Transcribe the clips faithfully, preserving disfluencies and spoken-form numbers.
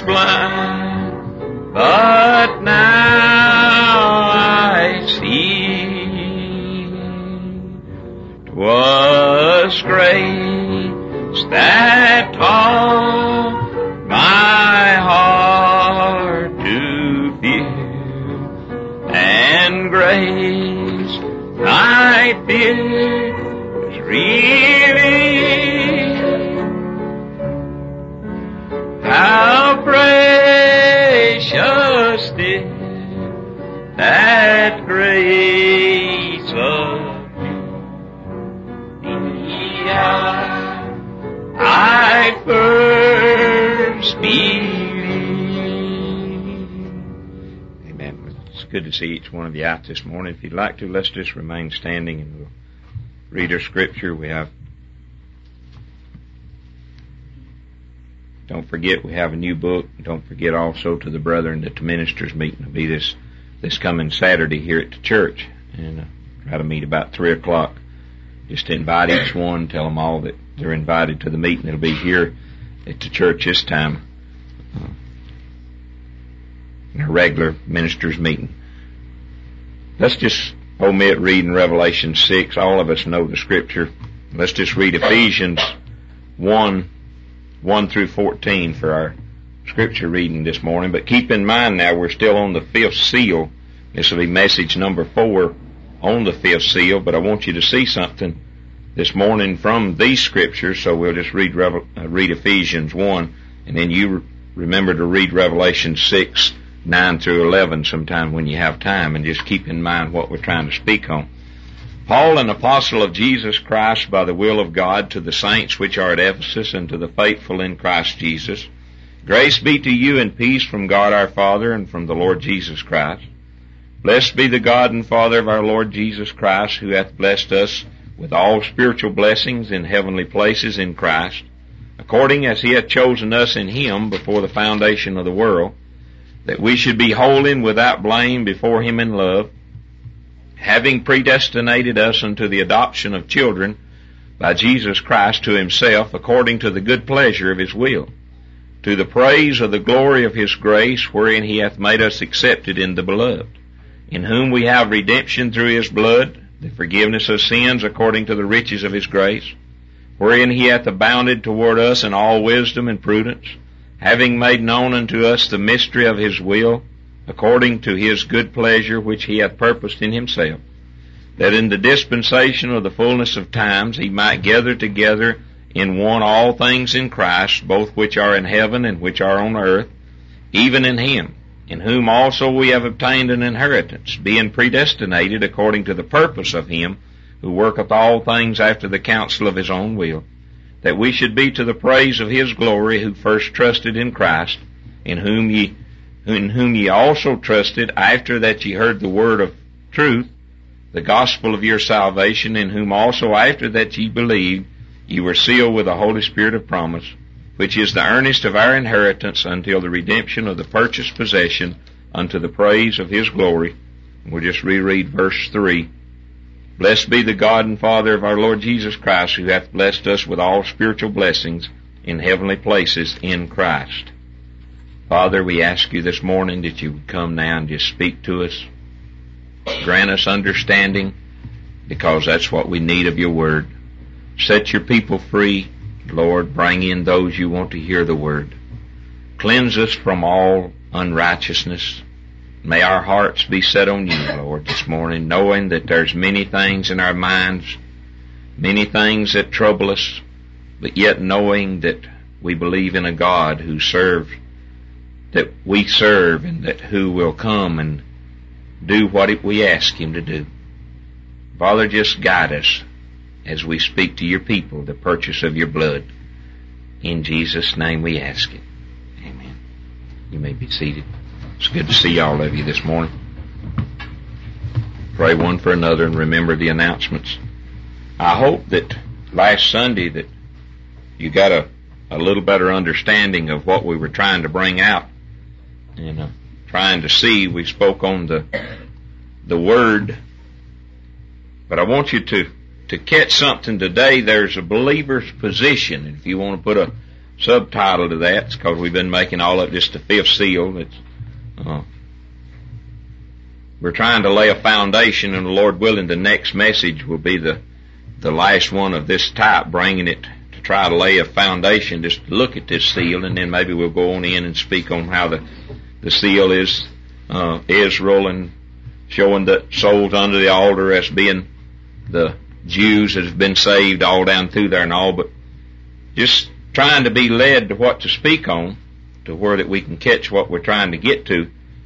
blind, but now I see. 'Twas grace that taught my heart to fear, and grace I fear was really how precious did that grace appear. I first believed. Amen. It's good to see each one of you out this morning. If you'd like to, let's just remain standing and we'll read our scripture. We have, don't forget, we have a new book. Don't forget also to the brethren that the ministers' meeting will be this this coming Saturday here at the church, and uh, try to meet about three o'clock. Just to invite each one, tell them all that they're invited to the meeting. It'll be here at the church this time, uh, in a regular ministers' meeting. Let's just omit reading Revelation six. All of us know the scripture. Let's just read Ephesians one, one through fourteen for our scripture reading this morning. But keep in mind now, we're still on the fifth seal. This will be message number four on the fifth seal, but I want you to see something this morning from these scriptures, so we'll just read Revel- uh, read Ephesians one, and then you re- remember to read Revelation six, nine through eleven sometime when you have time, and just keep in mind what we're trying to speak on. Paul, an apostle of Jesus Christ by the will of God, to the saints which are at Ephesus, and to the faithful in Christ Jesus, grace be to you and peace from God our Father and from the Lord Jesus Christ. Blessed be the God and Father of our Lord Jesus Christ, who hath blessed us with all spiritual blessings in heavenly places in Christ, according as he hath chosen us in him before the foundation of the world, that we should be holy and without blame before him in love, having predestinated us unto the adoption of children by Jesus Christ to himself, according to the good pleasure of his will, to the praise of the glory of his grace, wherein he hath made us accepted in the beloved, in whom we have redemption through his blood, the forgiveness of sins according to the riches of his grace, wherein he hath abounded toward us in all wisdom and prudence, having made known unto us the mystery of his will, according to his good pleasure which he hath purposed in himself, that in the dispensation of the fullness of times he might gather together in one all things in Christ, both which are in heaven and which are on earth, even in him, in whom also we have obtained an inheritance, being predestinated according to the purpose of him who worketh all things after the counsel of his own will, that we should be to the praise of his glory, who first trusted in Christ, in whom ye in whom ye also trusted, after that ye heard the word of truth, the gospel of your salvation, in whom also after that ye believed, ye were sealed with the Holy Spirit of promise, which is the earnest of our inheritance until the redemption of the purchased possession, unto the praise of his glory. We'll just reread verse three. Blessed be the God and Father of our Lord Jesus Christ, who hath blessed us with all spiritual blessings in heavenly places in Christ. Father, we ask you this morning that you would come now and just speak to us. Grant us understanding, because that's what we need of your word. Set your people free, Lord. Bring in those you want to hear the word. Cleanse us from all unrighteousness. May our hearts be set on you, Lord, this morning, knowing that there's many things in our minds, many things that trouble us, but yet knowing that we believe in a God who serves, that we serve, and that who will come and do what we ask him to do. Father, just guide us as we speak to your people, the purchase of your blood. In Jesus' name we ask it. Amen. You may be seated. It's good to see all of you this morning. Pray one for another and remember the announcements. I hope that last Sunday that you got a, a little better understanding of what we were trying to bring out. And uh, trying to see, we spoke on the the word. But I want you to, to catch something today. There's a believer's position. If you want to put a, subtitle to that. It's because we've been making all of this the fifth seal. It's, uh, we're trying to lay a foundation, and the Lord willing, the next message will be the, the last one of this type, bringing it to try to lay a foundation, just to look at this seal, and then maybe we'll go on in and speak on how the, the seal is, uh, Israel, and showing the souls under the altar as being the Jews that have been saved all down through there and all, but just trying to be led to what to speak on, to where that we can catch what we're trying to get to.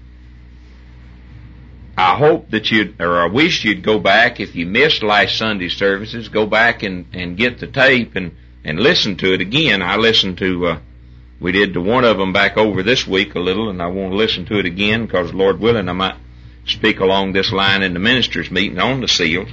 I hope that you'd, or I wish you'd go back, if you missed last Sunday's services, go back and, and get the tape and, and listen to it again. I listened to, uh, we did to one of them back over this week a little, and I want to listen to it again, because Lord willing, I might speak along this line in the ministers' meeting on the seals.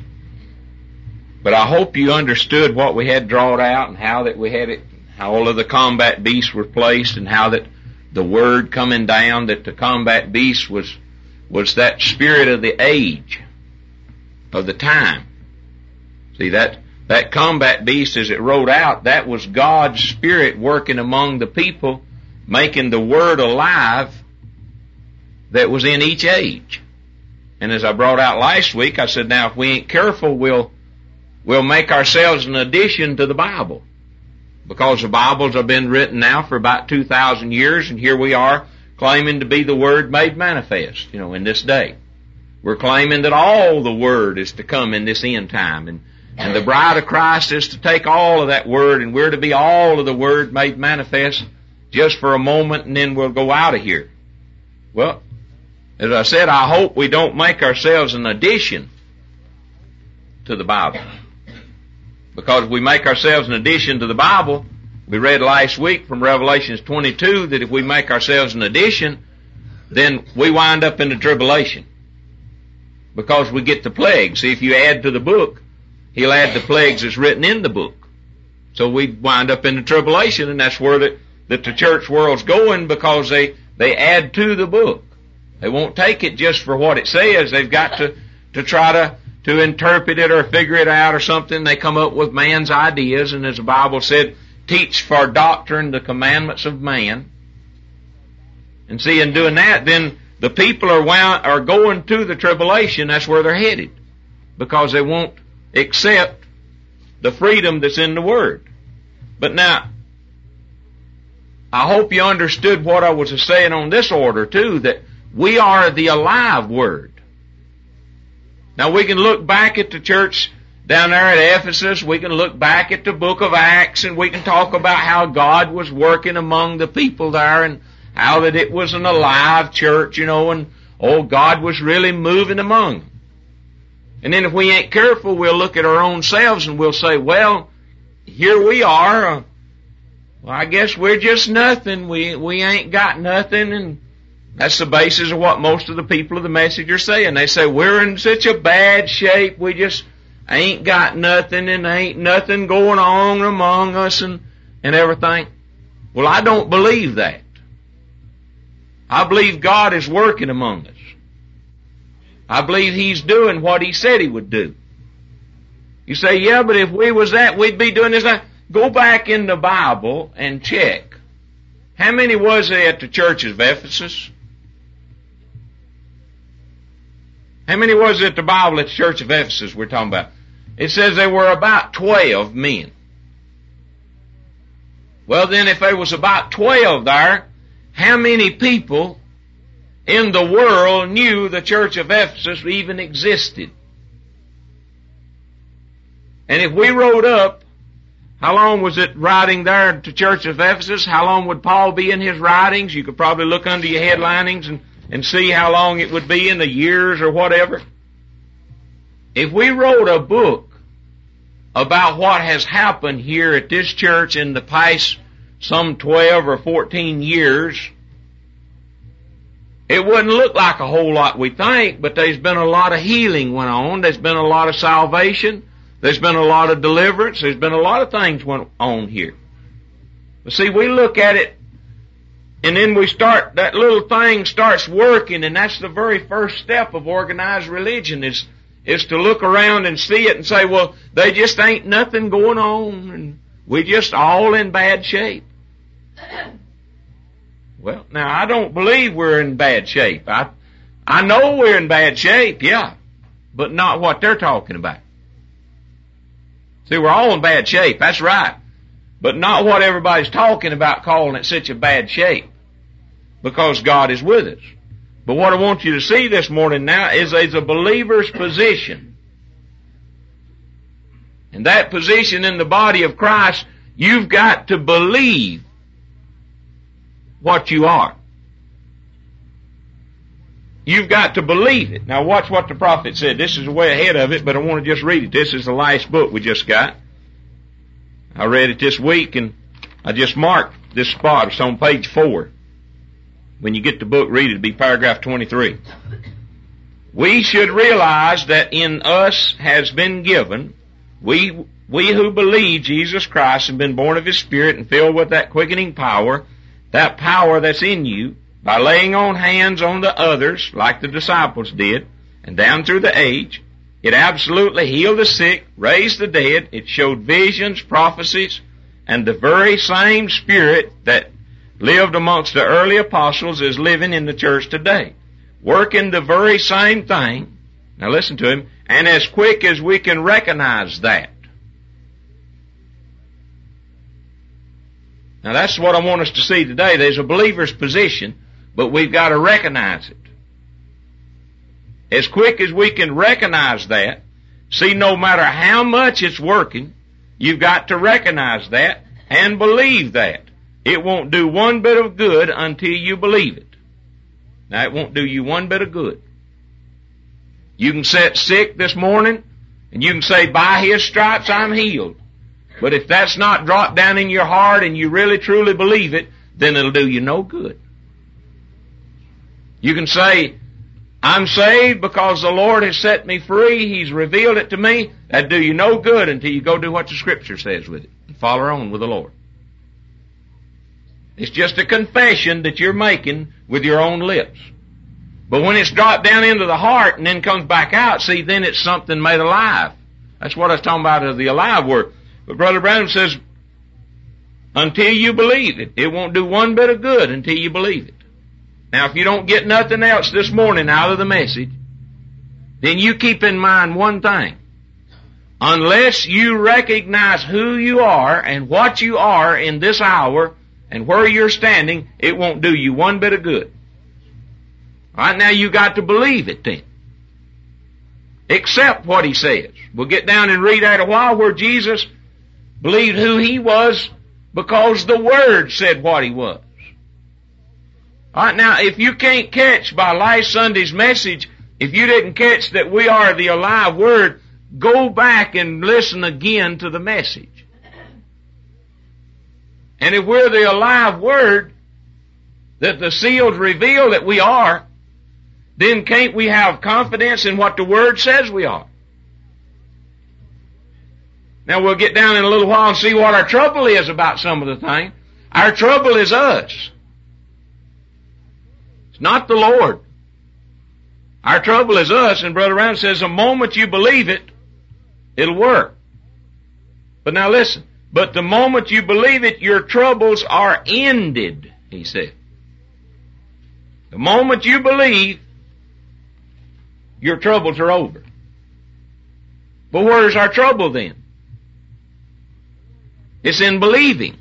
But I hope you understood what we had drawn out, and how that we had it, how all of the combat beasts were placed, and how that the word coming down, that the combat beast was was that spirit of the age, of the time. See, that, that combat beast, as it rode out, that was God's spirit working among the people, making the word alive that was in each age. And as I brought out last week, I said, now if we ain't careful, we'll, we'll make ourselves an addition to the Bible. Because the Bibles have been written now for about two thousand years, and here we are, claiming to be the Word made manifest, you know, in this day. We're claiming that all the Word is to come in this end time, and, and the bride of Christ is to take all of that Word, and we're to be all of the Word made manifest just for a moment, and then we'll go out of here. Well, as I said, I hope we don't make ourselves an addition to the Bible. Because if we make ourselves an addition to the Bible, we read last week from Revelation twenty-two that if we make ourselves an addition, then we wind up in the tribulation. Because we get the plagues. See, if you add to the book, He'll add the plagues that's written in the book. So we wind up in the tribulation, and that's where the, that the church world's going, because they, they add to the book. They won't take it just for what it says. They've got to, to try to, to interpret it or figure it out or something. They come up with man's ideas, and as the Bible said, teach for doctrine the commandments of man. And see, in doing that, then the people are wound, are going to the tribulation. That's where they're headed, because they won't accept the freedom that's in the Word. But now, I hope you understood what I was saying on this order too, that we are the alive Word. Now we can look back at the church down there at Ephesus, we can look back at the book of Acts, and we can talk about how God was working among the people there, and how that it was an alive church, you know, and oh, God was really moving among them. And then if we ain't careful, we'll look at our own selves and we'll say, well, here we are, uh, well, I guess we're just nothing, we, we ain't got nothing, and that's the basis of what most of the people of the message are saying. They say, we're in such a bad shape, we just ain't got nothing, and ain't nothing going on among us, and, and everything. Well, I don't believe that. I believe God is working among us. I believe He's doing what He said He would do. You say, yeah, but if we was that, we'd be doing this. Go back in the Bible and check. How many was there at the church of Ephesus? How many was there at the Bible at the church of Ephesus we're talking about? It says there were about twelve men. Well then, if there was about twelve there, how many people in the world knew the church of Ephesus even existed? And if we wrote up, how long was it writing there at the church of Ephesus? How long would Paul be in his writings? You could probably look under your headlinings and, and see how long it would be in the years or whatever. If we wrote a book about what has happened here at this church in the past some twelve or fourteen years, it wouldn't look like a whole lot, we think, but there's been a lot of healing went on. There's been a lot of salvation. There's been a lot of deliverance. There's been a lot of things went on here. But see, we look at it, and then we start, that little thing starts working, and that's the very first step of organized religion, is, is to look around and see it and say, well, they just ain't nothing going on, and we just all in bad shape. Well, now I don't believe we're in bad shape. I, I know we're in bad shape, yeah, but not what they're talking about. See, we're all in bad shape, that's right, but not what everybody's talking about calling it such a bad shape, because God is with us. But what I want you to see this morning now is there's a believer's position. And that position in the body of Christ, you've got to believe what you are. You've got to believe it. Now watch what the prophet said. This is way ahead of it, but I want to just read it. This is the last book we just got. I read it this week and I just marked this spot. It's on page four. When you get the book, read it. It'll be paragraph twenty-three. We should realize that in us has been given, we, we who believe Jesus Christ and been born of His Spirit and filled with that quickening power, that power that's in you, by laying on hands on the others, like the disciples did, and down through the age, it absolutely healed the sick, raised the dead, it showed visions, prophecies, and the very same Spirit that lived amongst the early apostles is living in the church today, working the very same thing. Now listen to him, and as quick as we can recognize that. Now that's what I want us to see today. There's a believer's position, but we've got to recognize it. As quick as we can recognize that, see, no matter how much it's working, you've got to recognize that and believe that. It won't do one bit of good until you believe it. Now, it won't do you one bit of good. You can sit sick this morning, and you can say, by His stripes I'm healed. But if that's not dropped down in your heart and you really truly believe it, then it'll do you no good. You can say, I'm saved because the Lord has set me free, He's revealed it to me. That'll do you no good until you go do what the Scripture says with it and follow on with the Lord. It's just a confession that you're making with your own lips. But when it's dropped down into the heart and then comes back out, see, then it's something made alive. That's what I was talking about of the alive word. But Brother Branham says, until you believe it, it won't do one bit of good until you believe it. Now, if you don't get nothing else this morning out of the message, then you keep in mind one thing. Unless you recognize who you are and what you are in this hour and where you're standing, it won't do you one bit of good. All right, now you got to believe it then. Accept what He says. We'll get down and read that a while where Jesus believed who He was because the Word said what He was. All right, now if you can't catch by last Sunday's message, if you didn't catch that we are the alive Word, go back and listen again to the message. And if we're the alive Word that the seals reveal that we are, then can't we have confidence in what the Word says we are? Now we'll get down in a little while and see what our trouble is about some of the things. Our trouble is us. It's not the Lord. Our trouble is us, and Brother Brown says the moment you believe it, it'll work. But now listen. But the moment you believe it, your troubles are ended, he said. The moment you believe, your troubles are over. But where's our trouble then? It's in believing.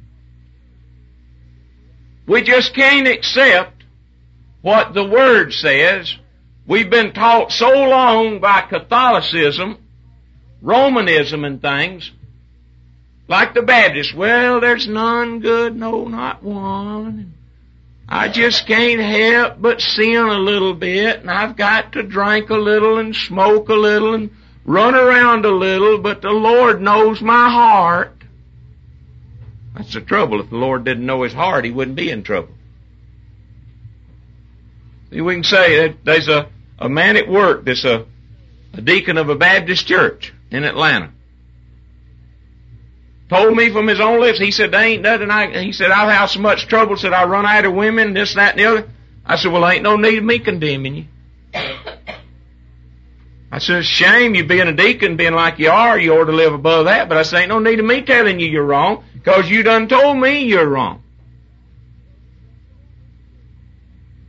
We just can't accept what the Word says. We've been taught so long by Catholicism, Romanism and things, like the Baptists, well, there's none good, no, not one. I just can't help but sin a little bit, and I've got to drink a little and smoke a little and run around a little, but the Lord knows my heart. That's the trouble. If the Lord didn't know His heart, He wouldn't be in trouble. See, we can say that there's a, a man at work that's a, a deacon of a Baptist church in Atlanta. Told me from his own lips, he said, there ain't nothing I, he said, I've had so much trouble, said I run out of women, this, that, and the other. I said, well, ain't no need of me condemning you. I said, it's a shame you being a deacon, being like you are, you ought to live above that, but I said, ain't no need of me telling you you're wrong, because you done told me you're wrong.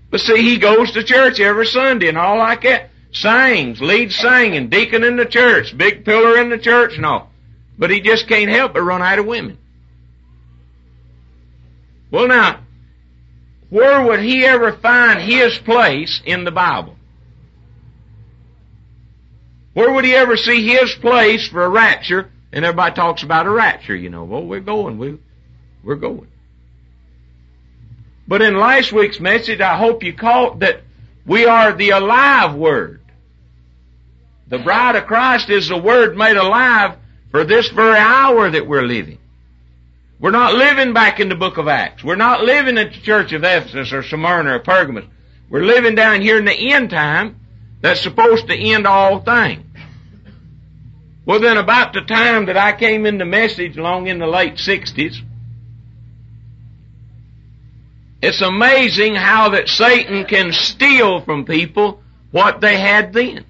But see, he goes to church every Sunday and all like that. Sings, leads singing, deacon in the church, big pillar in the church and all. But he just can't help but run out of women. Well now, where would he ever find his place in the Bible? Where would he ever see his place for a rapture? And everybody talks about a rapture, you know. Well, we're going, we, we're going. But in last week's message, I hope you caught that we are the alive Word. The bride of Christ is the Word made alive for this very hour that we're living. We're not living back in the book of Acts. We're not living at the church of Ephesus or Smyrna or Pergamos. We're living down here in the end time that's supposed to end all things. Well then, about the time that I came in the message, along in the late sixties, it's amazing how that Satan can steal from people what they had then.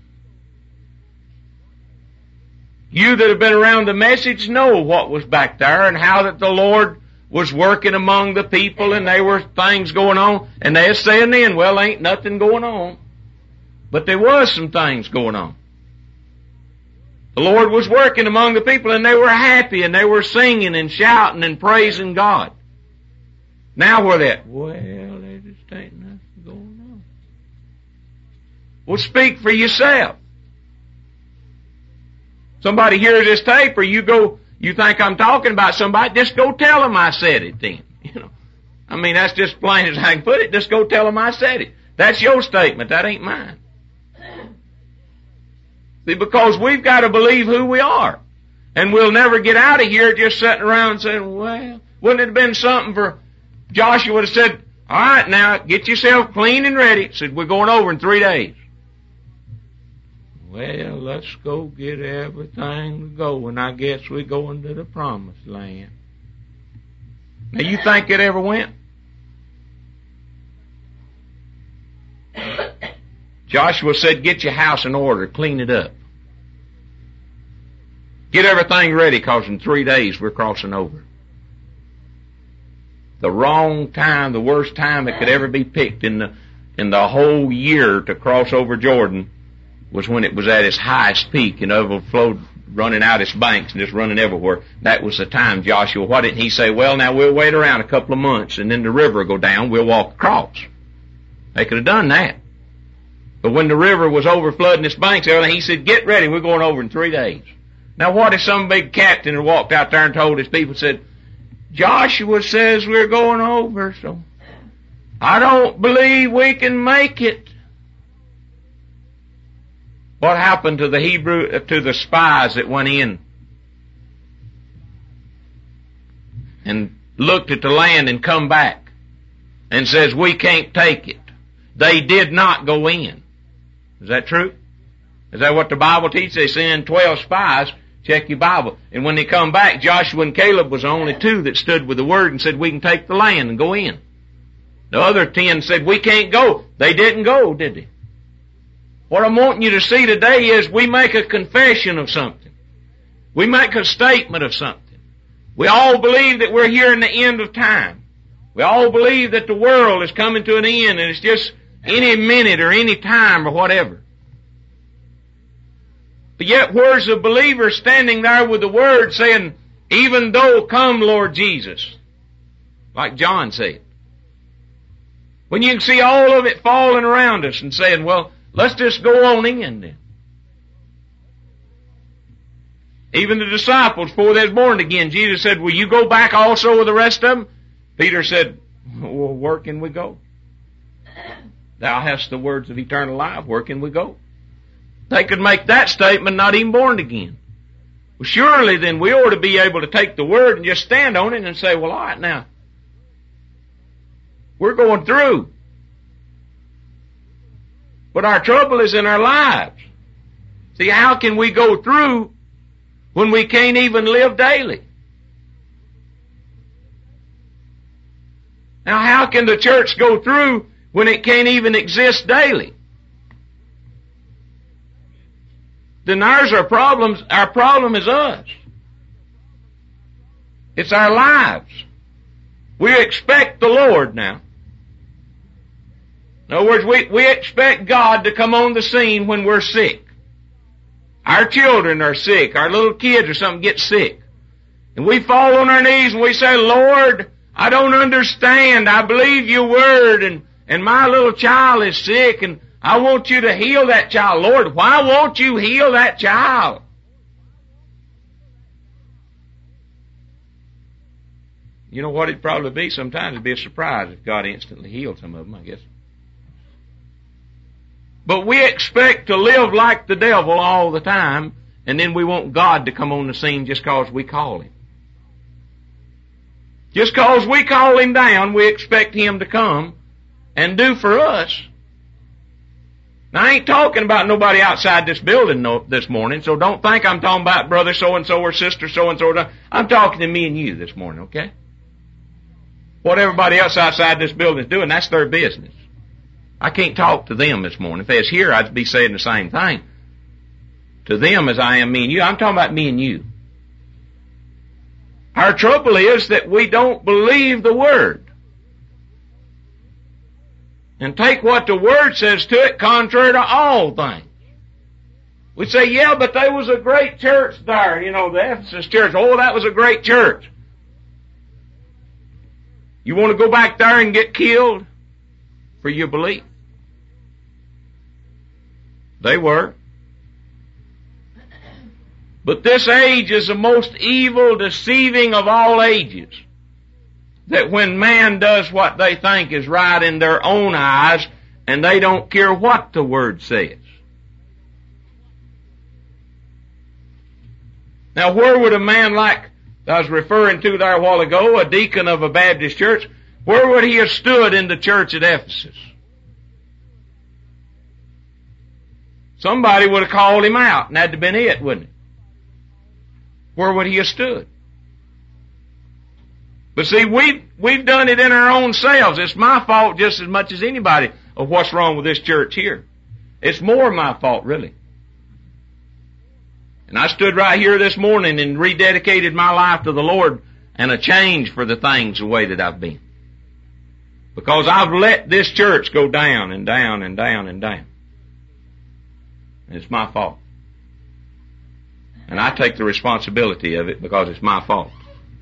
You that have been around the message know what was back there and how that the Lord was working among the people and there were things going on. And they're saying then, well, ain't nothing going on. But there was some things going on. The Lord was working among the people and they were happy and they were singing and shouting and praising God. Now where they at? Well, there just ain't nothing going on. Well, speak for yourself. Somebody hears this tape or you go, you think I'm talking about somebody, just go tell them I said it then. You know, I mean, that's just plain as I can put it. Just go tell them I said it. That's your statement. That ain't mine. See, because we've got to believe who we are. And we'll never get out of here just sitting around saying, well, wouldn't it have been something for Joshua would have said, all right, now get yourself clean and ready. Said, we're going over in three days. Well, let's go get everything going. I guess we're going to the promised land. Now, you think it ever went? Joshua said, get your house in order, clean it up. Get everything ready, because in three days we're crossing over. The wrong time, the worst time that could ever be picked in the, in the whole year to cross over Jordan was when it was at its highest peak and overflowed, running out its banks and just running everywhere. That was the time, Joshua. Why didn't he say, well, now we'll wait around a couple of months and then the river will go down, we'll walk across? They could have done that. But when the river was overflooding its banks, he said, get ready, we're going over in three days. Now what if some big captain had walked out there and told his people, said, Joshua says we're going over, so I don't believe we can make it. What happened to the Hebrew, to the spies that went in and looked at the land and come back and says, we can't take it? They did not go in. Is that true? Is that what the Bible teaches? They send twelve spies. Check your Bible. And when they come back, Joshua and Caleb was the only two that stood with the word and said, we can take the land and go in. The other ten said, we can't go. They didn't go, did they? What I'm wanting you to see today is we make a confession of something. We make a statement of something. We all believe that we're here in the end of time. We all believe that the world is coming to an end and it's just any minute or any time or whatever. But yet where's the believer standing there with the word saying, even though come Lord Jesus, like John said. When you can see all of it falling around us and saying, well, let's just go on in then. Even the disciples, before they was born again, Jesus said, will you go back also with the rest of them? Peter said, well, where can we go? Thou hast the words of eternal life, where can we go? They could make that statement, not even born again. Well, surely then we ought to be able to take the word and just stand on it and say, well, all right now, we're going through. But our trouble is in our lives. See, how can we go through when we can't even live daily? Now, how can the church go through when it can't even exist daily? Then ours are problems. Our problem is us. It's our lives. We expect the Lord now. In other words, we, we expect God to come on the scene when we're sick. Our children are sick. Our little kids or something get sick. And we fall on our knees and we say, Lord, I don't understand. I believe your word and, and my little child is sick and I want you to heal that child. Lord, why won't you heal that child? You know what it'd probably be? Sometimes it'd be a surprise if God instantly healed some of them, I guess. But we expect to live like the devil all the time, and then we want God to come on the scene just because we call Him. Just because we call Him down, we expect Him to come and do for us. Now, I ain't talking about nobody outside this building no, this morning, so don't think I'm talking about brother so-and-so or sister so-and-so. I'm talking to me and you this morning, okay? What everybody else outside this building is doing, that's their business. I can't talk to them this morning. If they was here, I'd be saying the same thing to them as I am me and you. I'm talking about me and you. Our trouble is that we don't believe the Word. And take what the Word says to it contrary to all things. We say, yeah, but there was a great church there, you know, the Ephesus church. Oh, that was a great church. You want to go back there and get killed for your belief? They were. But this age is the most evil, deceiving of all ages. That when man does what they think is right in their own eyes, and they don't care what the Word says. Now, where would a man like I was referring to there a while ago, a deacon of a Baptist church, where would he have stood in the church at Ephesus? Somebody would have called him out, and that'd have been it, wouldn't it? Where would he have stood? But see, we've, we've done it in our own selves. It's my fault just as much as anybody of what's wrong with this church here. It's more my fault, really. And I stood right here this morning and rededicated my life to the Lord and a change for the things the way that I've been. Because I've let this church go down and down and down and down. And it's my fault. And I take the responsibility of it because it's my fault.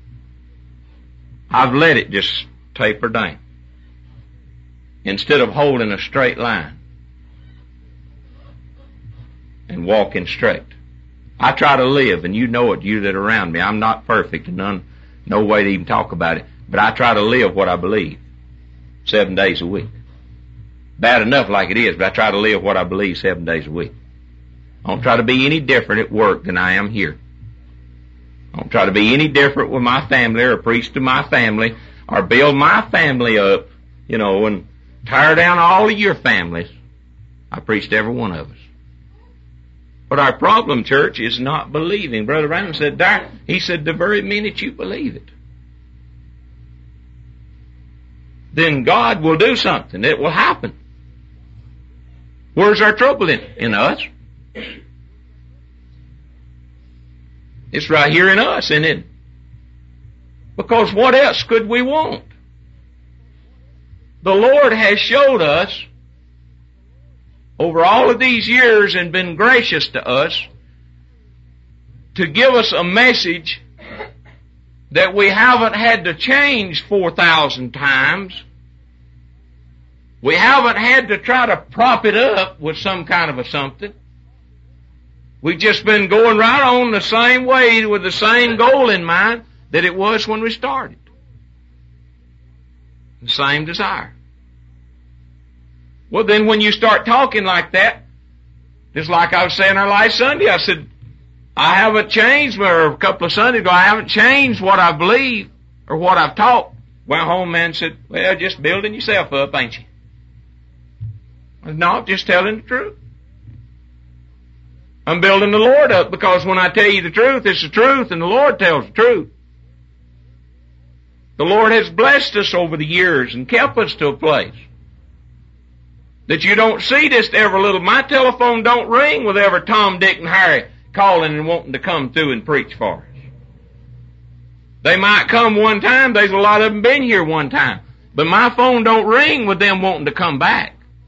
I've let it just taper down instead of holding a straight line and walking straight. I try to live, and you know it, you that are around me. I'm not perfect and none, no way to even talk about it, but I try to live what I believe seven days a week. Bad enough like it is, but I try to live what I believe seven days a week. I don't try to be any different at work than I am here. I don't try to be any different with my family or preach to my family or build my family up, you know, and tear down all of your families. I preach to every one of us. But our problem, church, is not believing. Brother Branham said, there, he said, the very minute you believe it, then God will do something. It will happen. Where's our trouble in? In us. It's right here in us, isn't it? Because what else could we want? The Lord has showed us over all of these years and been gracious to us to give us a message that we haven't had to change four thousand times. We haven't had to try to prop it up with some kind of a something. We've just been going right on the same way with the same goal in mind that it was when we started. The same desire. Well, then when you start talking like that, just like I was saying our last Sunday, I said, I haven't changed, or a couple of Sundays ago, I haven't changed what I believe or what I've taught. Went home, man, said, well, just building yourself up, ain't you? I said, no, just telling the truth. I'm building the Lord up because when I tell you the truth, it's the truth, and the Lord tells the truth. The Lord has blessed us over the years and kept us to a place that you don't see just every little. My telephone don't ring with every Tom, Dick, and Harry calling and wanting to come through and preach for us. They might come one time. There's a lot of them been here one time. But my phone don't ring with them wanting to come back.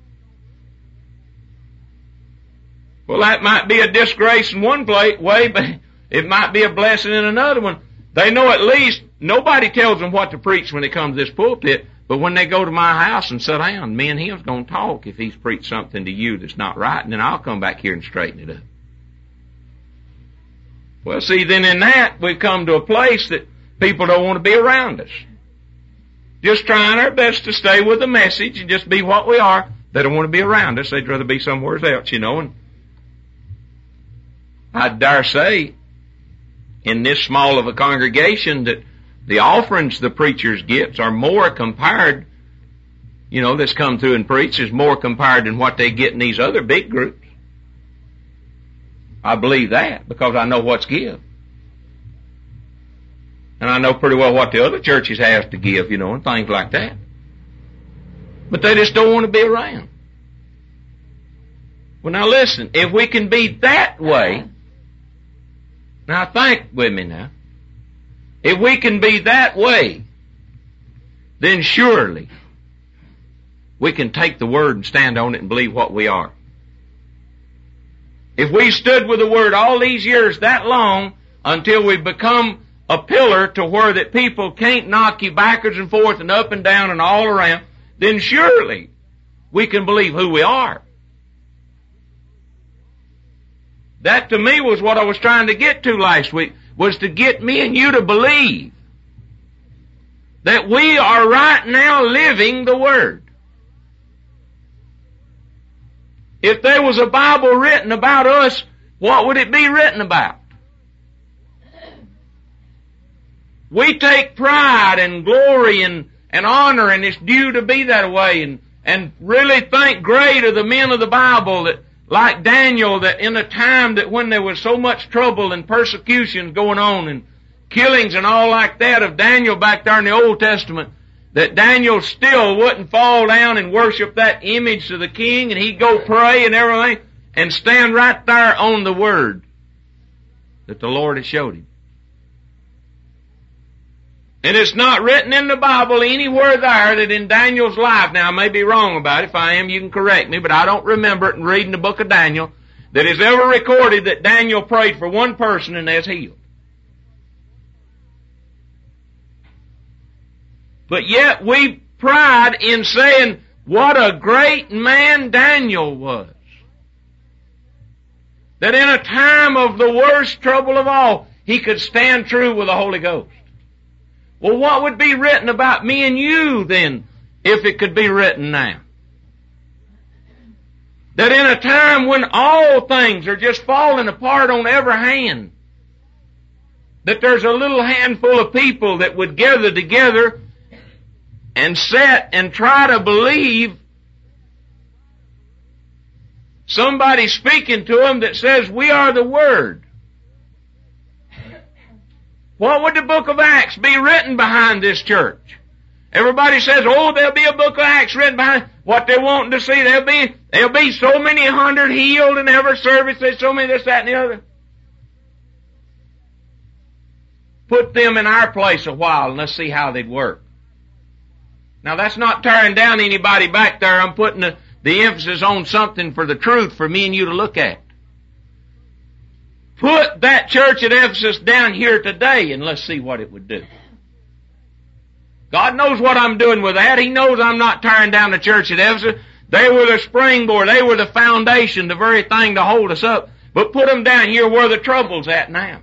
Well, that might be a disgrace in one way, but it might be a blessing in another one. They know at least nobody tells them what to preach when they come to this pulpit, but when they go to my house and sit down, me and him's going to talk if he's preached something to you that's not right, and then I'll come back here and straighten it up. Well, see, then in that, we've come to a place that people don't want to be around us. Just trying our best to stay with the message and just be what we are. They don't want to be around us. They'd rather be somewhere else, you know. And I dare say, in this small of a congregation, that the offerings the preachers get are more compared, you know, that's come through and preached, is more compared than what they get in these other big groups. I believe that because I know what's give. And I know pretty well what the other churches have to give, you know, and things like that. But they just don't want to be around. Well, now listen, if we can be that way, now think with me now, if we can be that way, then surely we can take the Word and stand on it and believe what we are. If we stood with the Word all these years that long until we become a pillar to where that people can't knock you backwards and forth and up and down and all around, then surely we can believe who we are. That to me was what I was trying to get to last week, was to get me and you to believe that we are right now living the Word. If there was a Bible written about us, what would it be written about? We take pride and glory and, and honor, and it's due to be that way, and, and really think great of the men of the Bible that, like Daniel, that in a time that when there was so much trouble and persecution going on and killings and all like that of Daniel back there in the Old Testament, that Daniel still wouldn't fall down and worship that image of the king, and he'd go pray and everything and stand right there on the Word that the Lord had showed him. And it's not written in the Bible anywhere there that in Daniel's life, now I may be wrong about it, if I am you can correct me, but I don't remember it in reading the book of Daniel, that is ever recorded that Daniel prayed for one person and they was healed. But yet we pride in saying what a great man Daniel was. That in a time of the worst trouble of all, he could stand true with the Holy Ghost. Well, what would be written about me and you then, if it could be written now? That in a time when all things are just falling apart on every hand, that there's a little handful of people that would gather together and sit and try to believe somebody speaking to them that says, we are the Word. What would the book of Acts be written behind this church? Everybody says, oh, there'll be a book of Acts written behind what they're wanting to see. There'll be, there'll be so many hundred healed in every service. There's so many this, that, and the other. Put them in our place a while and let's see how they'd work. Now that's not tearing down anybody back there. I'm putting the, the emphasis on something for the truth for me and you to look at. Put that church at Ephesus down here today and let's see what it would do. God knows what I'm doing with that. He knows I'm not tearing down the church at Ephesus. They were the springboard. They were the foundation, the very thing to hold us up. But put them down here where the trouble's at now.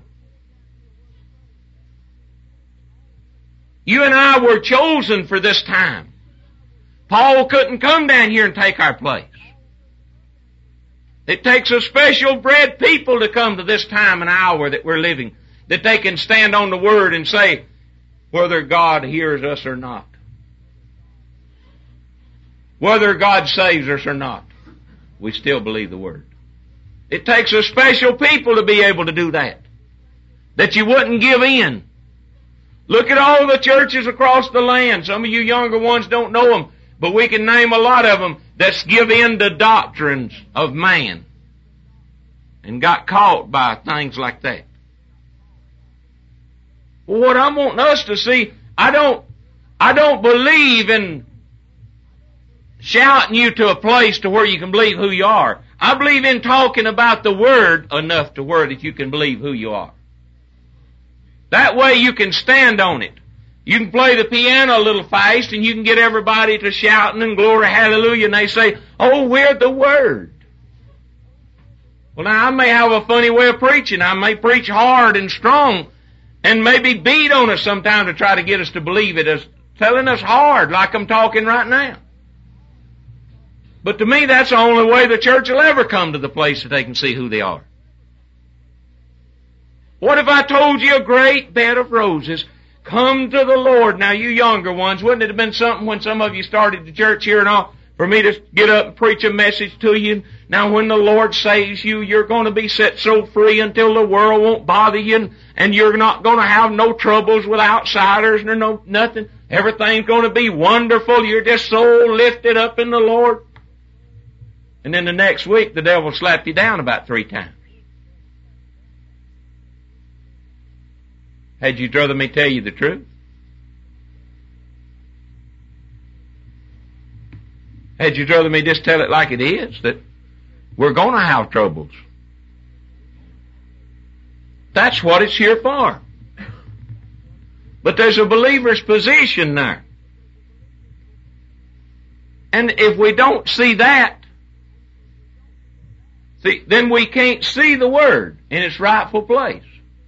You and I were chosen for this time. Paul couldn't come down here and take our place. It takes a special bred people to come to this time and hour that we're living, that they can stand on the Word and say whether God hears us or not. Whether God saves us or not, we still believe the Word. It takes a special people to be able to do that. That you wouldn't give in. Look at all the churches across the land. Some of you younger ones don't know them, but we can name a lot of them that's give in to doctrines of man and got caught by things like that. Well, what I'm wanting us to see, I don't, I don't believe in shouting you to a place to where you can believe who you are. I believe in talking about the Word enough to where that you can believe who you are. That way you can stand on it. You can play the piano a little fast and you can get everybody to shouting and glory, hallelujah, and they say, oh, we're the Word. Well, now I may have a funny way of preaching. I may preach hard and strong and maybe beat on us sometime to try to get us to believe it as telling us hard like I'm talking right now. But to me, that's the only way the church will ever come to the place that they can see who they are. What if I told you a great bed of roses? Come to the Lord. Now, you younger ones, wouldn't it have been something when some of you started the church here and all, for me to get up and preach a message to you? Now, when the Lord saves you, you're going to be set so free until the world won't bother you, and, and you're not going to have no troubles with outsiders or no nothing. Everything's going to be wonderful. You're just so lifted up in the Lord. And then the next week, the devil slapped you down about three times. Had you rather me tell you the truth? Had you rather me just tell it like it is, that we're going to have troubles? That's what it's here for. But there's a believer's position there. And if we don't see that, see, then we can't see the Word in its rightful place.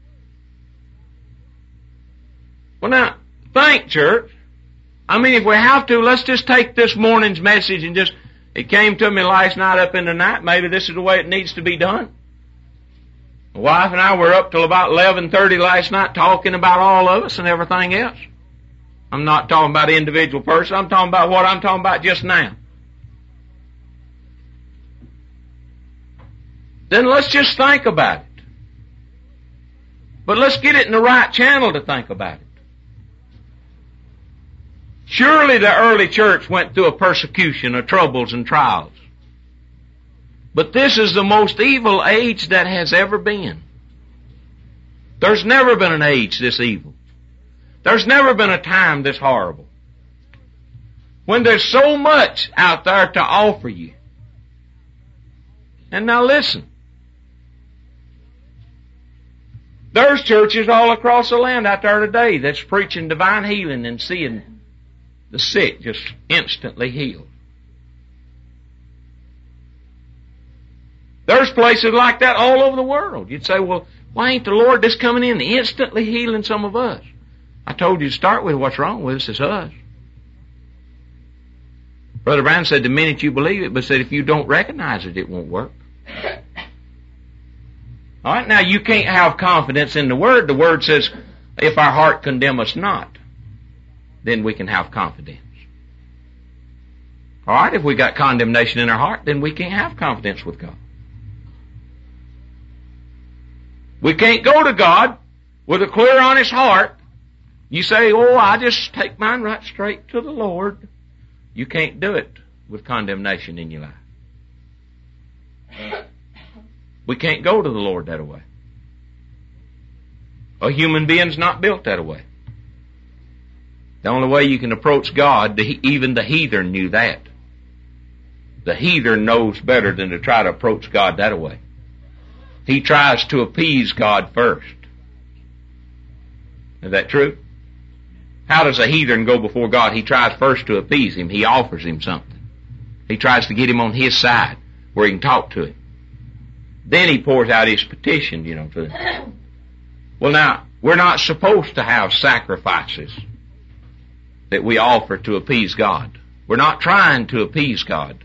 Well, now, think, church. I mean, if we have to, let's just take this morning's message and just, it came to me last night up in the night, maybe this is the way it needs to be done. My wife and I were up till about eleven thirty last night talking about all of us and everything else. I'm not talking about an individual person, I'm talking about what I'm talking about just now. Then let's just think about it. But let's get it in the right channel to think about it. Surely the early church went through a persecution of troubles and trials. But this is the most evil age that has ever been. There's never been an age this evil. There's never been a time this horrible. When there's so much out there to offer you. And now listen. There's churches all across the land out there today that's preaching divine healing and seeing the sick just instantly healed. There's places like that all over the world. You'd say, well, why ain't the Lord just coming in and instantly healing some of us? I told you to start with what's wrong with us is us. Brother Brown said the minute you believe it, but said if you don't recognize it, it won't work. All right, now you can't have confidence in the Word. The Word says, if our heart condemn us not, then we can have confidence. All right, if we got condemnation in our heart, then we can't have confidence with God. We can't go to God with a clear, honest heart. You say, oh, I just take mine right straight to the Lord. You can't do it with condemnation in your life. We can't go to the Lord that way. A human being's not built that way. The only way you can approach God, the, even the heathen knew that. The heathen knows better than to try to approach God that way. He tries to appease God first. Is that true? How does a heathen go before God? He tries first to appease Him. He offers Him something. He tries to get Him on His side where He can talk to Him. Then He pours out His petition, you know, to Him. Well, now, we're not supposed to have sacrifices that we offer to appease God. We're not trying to appease God.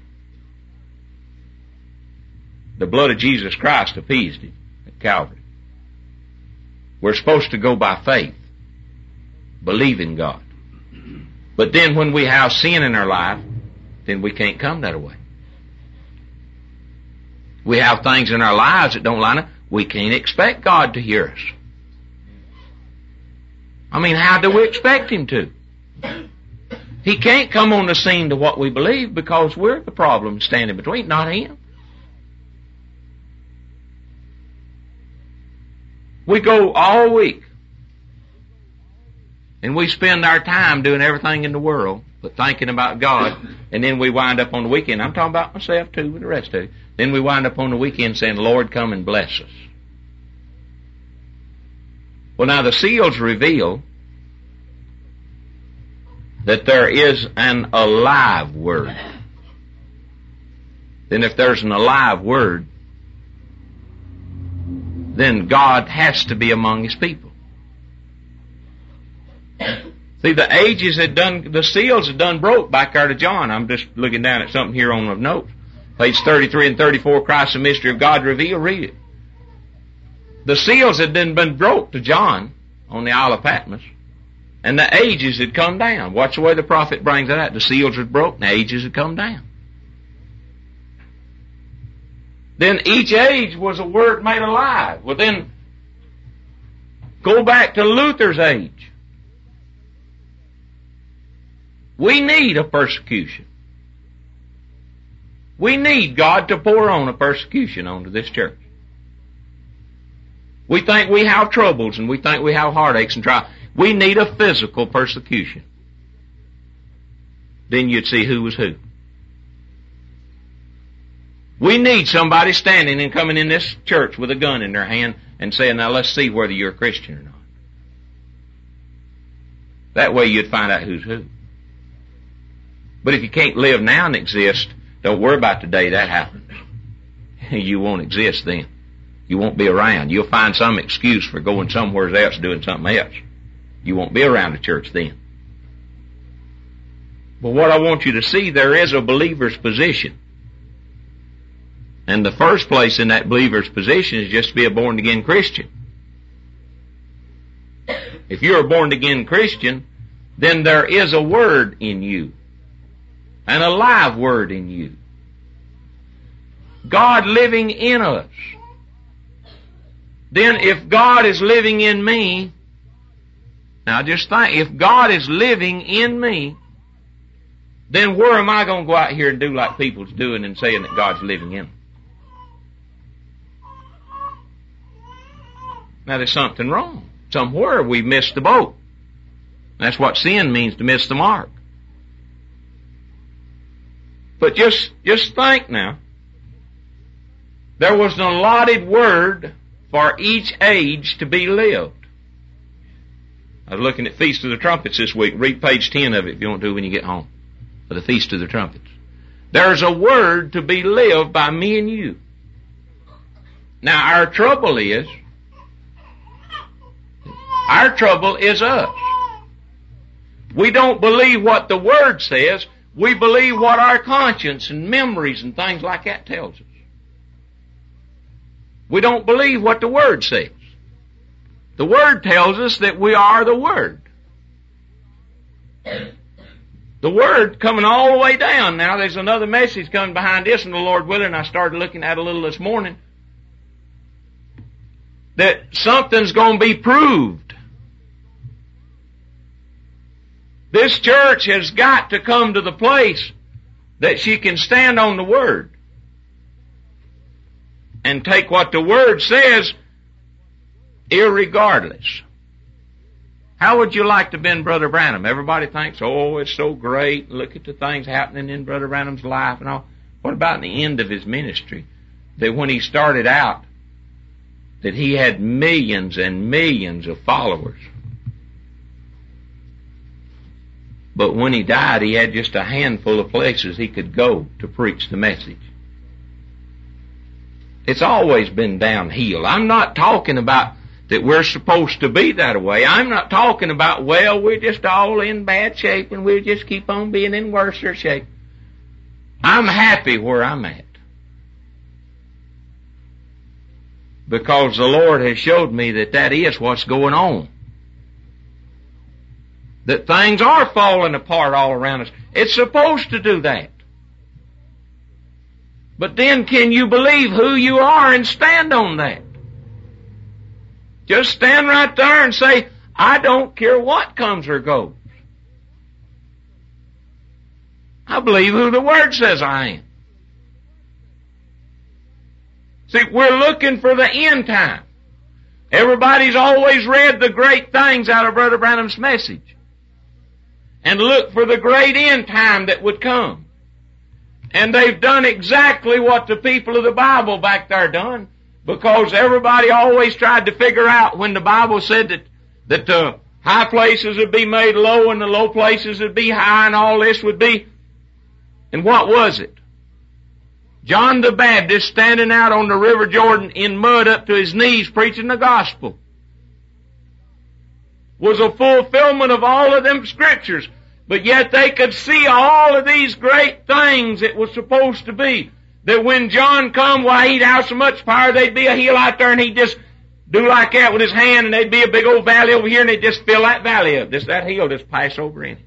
The blood of Jesus Christ appeased Him at Calvary. We're supposed to go by faith, believe in God. But then when we have sin in our life, then we can't come that way. We have things in our lives that don't line up. We can't expect God to hear us. I mean, how do we expect Him to? He can't come on the scene to what we believe because we're the problem standing between, not Him. We go all week and we spend our time doing everything in the world but thinking about God, and then we wind up on the weekend. I'm talking about myself too, with the rest of you. Then we wind up on the weekend saying, Lord, come and bless us. Well, now the seals reveal that there is an alive word. Then if there's an alive word, then God has to be among His people. See, the ages had done, the seals had done broke back there to John. I'm just looking down at something here on the notes. Page thirty-three and thirty-four, Christ the mystery of God revealed. Read it. The seals had then been broke to John on the Isle of Patmos, and the ages had come down. Watch the way the prophet brings it out. The seals had broke, and the ages had come down. Then each age was a word made alive. Well, then go back to Luther's age. We need a persecution. We need God to pour on a persecution onto this church. We think we have troubles and we think we have heartaches and trials. We need a physical persecution. Then you'd see who was who. We need somebody standing and coming in this church with a gun in their hand and saying, now let's see whether you're a Christian or not. That way you'd find out who's who. But if you can't live now and exist, don't worry about the day that happens. You won't exist then. You won't be around. You'll find some excuse for going somewhere else doing something else. You won't be around the church then. But what I want you to see, there is a believer's position. And the first place in that believer's position is just to be a born-again Christian. If you're a born-again Christian, then there is a word in you. An alive word in you. God living in us. Then if God is living in me, now just think, if God is living in me, then where am I going to go out here and do like people's doing and saying that God's living in them? Now there's something wrong. Somewhere we missed the boat. That's what sin means, to miss the mark. But just, just think now. There was an allotted word for each age to be lived. I was looking at Feast of the Trumpets this week. Read page ten of it if you want to when you get home. For the Feast of the Trumpets. There's a word to be lived by me and you. Now our trouble is, our trouble is us. We don't believe what the Word says. We believe what our conscience and memories and things like that tells us. We don't believe what the Word says. The Word tells us that we are the Word. The Word coming all the way down. Now there's another message coming behind this, and the Lord willing, I started looking at it a little this morning, that something's going to be proved. This church has got to come to the place that she can stand on the Word and take what the Word says irregardless. How would you like to have been Brother Branham? Everybody thinks, oh, it's so great. Look at the things happening in Brother Branham's life and all. What about the end of his ministry? That when he started out, that he had millions and millions of followers. But when he died, he had just a handful of places he could go to preach the message. It's always been downhill. I'm not talking about that we're supposed to be that way. I'm not talking about, well, we're just all in bad shape and we'll just keep on being in worse shape. I'm happy where I'm at. Because the Lord has showed me that that is what's going on. That things are falling apart all around us. It's supposed to do that. But then can you believe who you are and stand on that? Just stand right there and say, I don't care what comes or goes. I believe who the Word says I am. See, we're looking for the end time. Everybody's always read the great things out of Brother Branham's message. and look for the great end time that would come. And they've done exactly what the people of the Bible back there done, because everybody always tried to figure out when the Bible said that, that the high places would be made low and the low places would be high and all this would be. And what was it? John the Baptist standing out on the River Jordan in mud up to his knees preaching the gospel was a fulfillment of all of them scriptures. But yet they could see all of these great things it was supposed to be. That when John come, why, he'd have so much power, there'd be a hill out there and he'd just do like that with his hand and there'd be a big old valley over here and they'd just fill that valley up. Just that hill just pass over in it.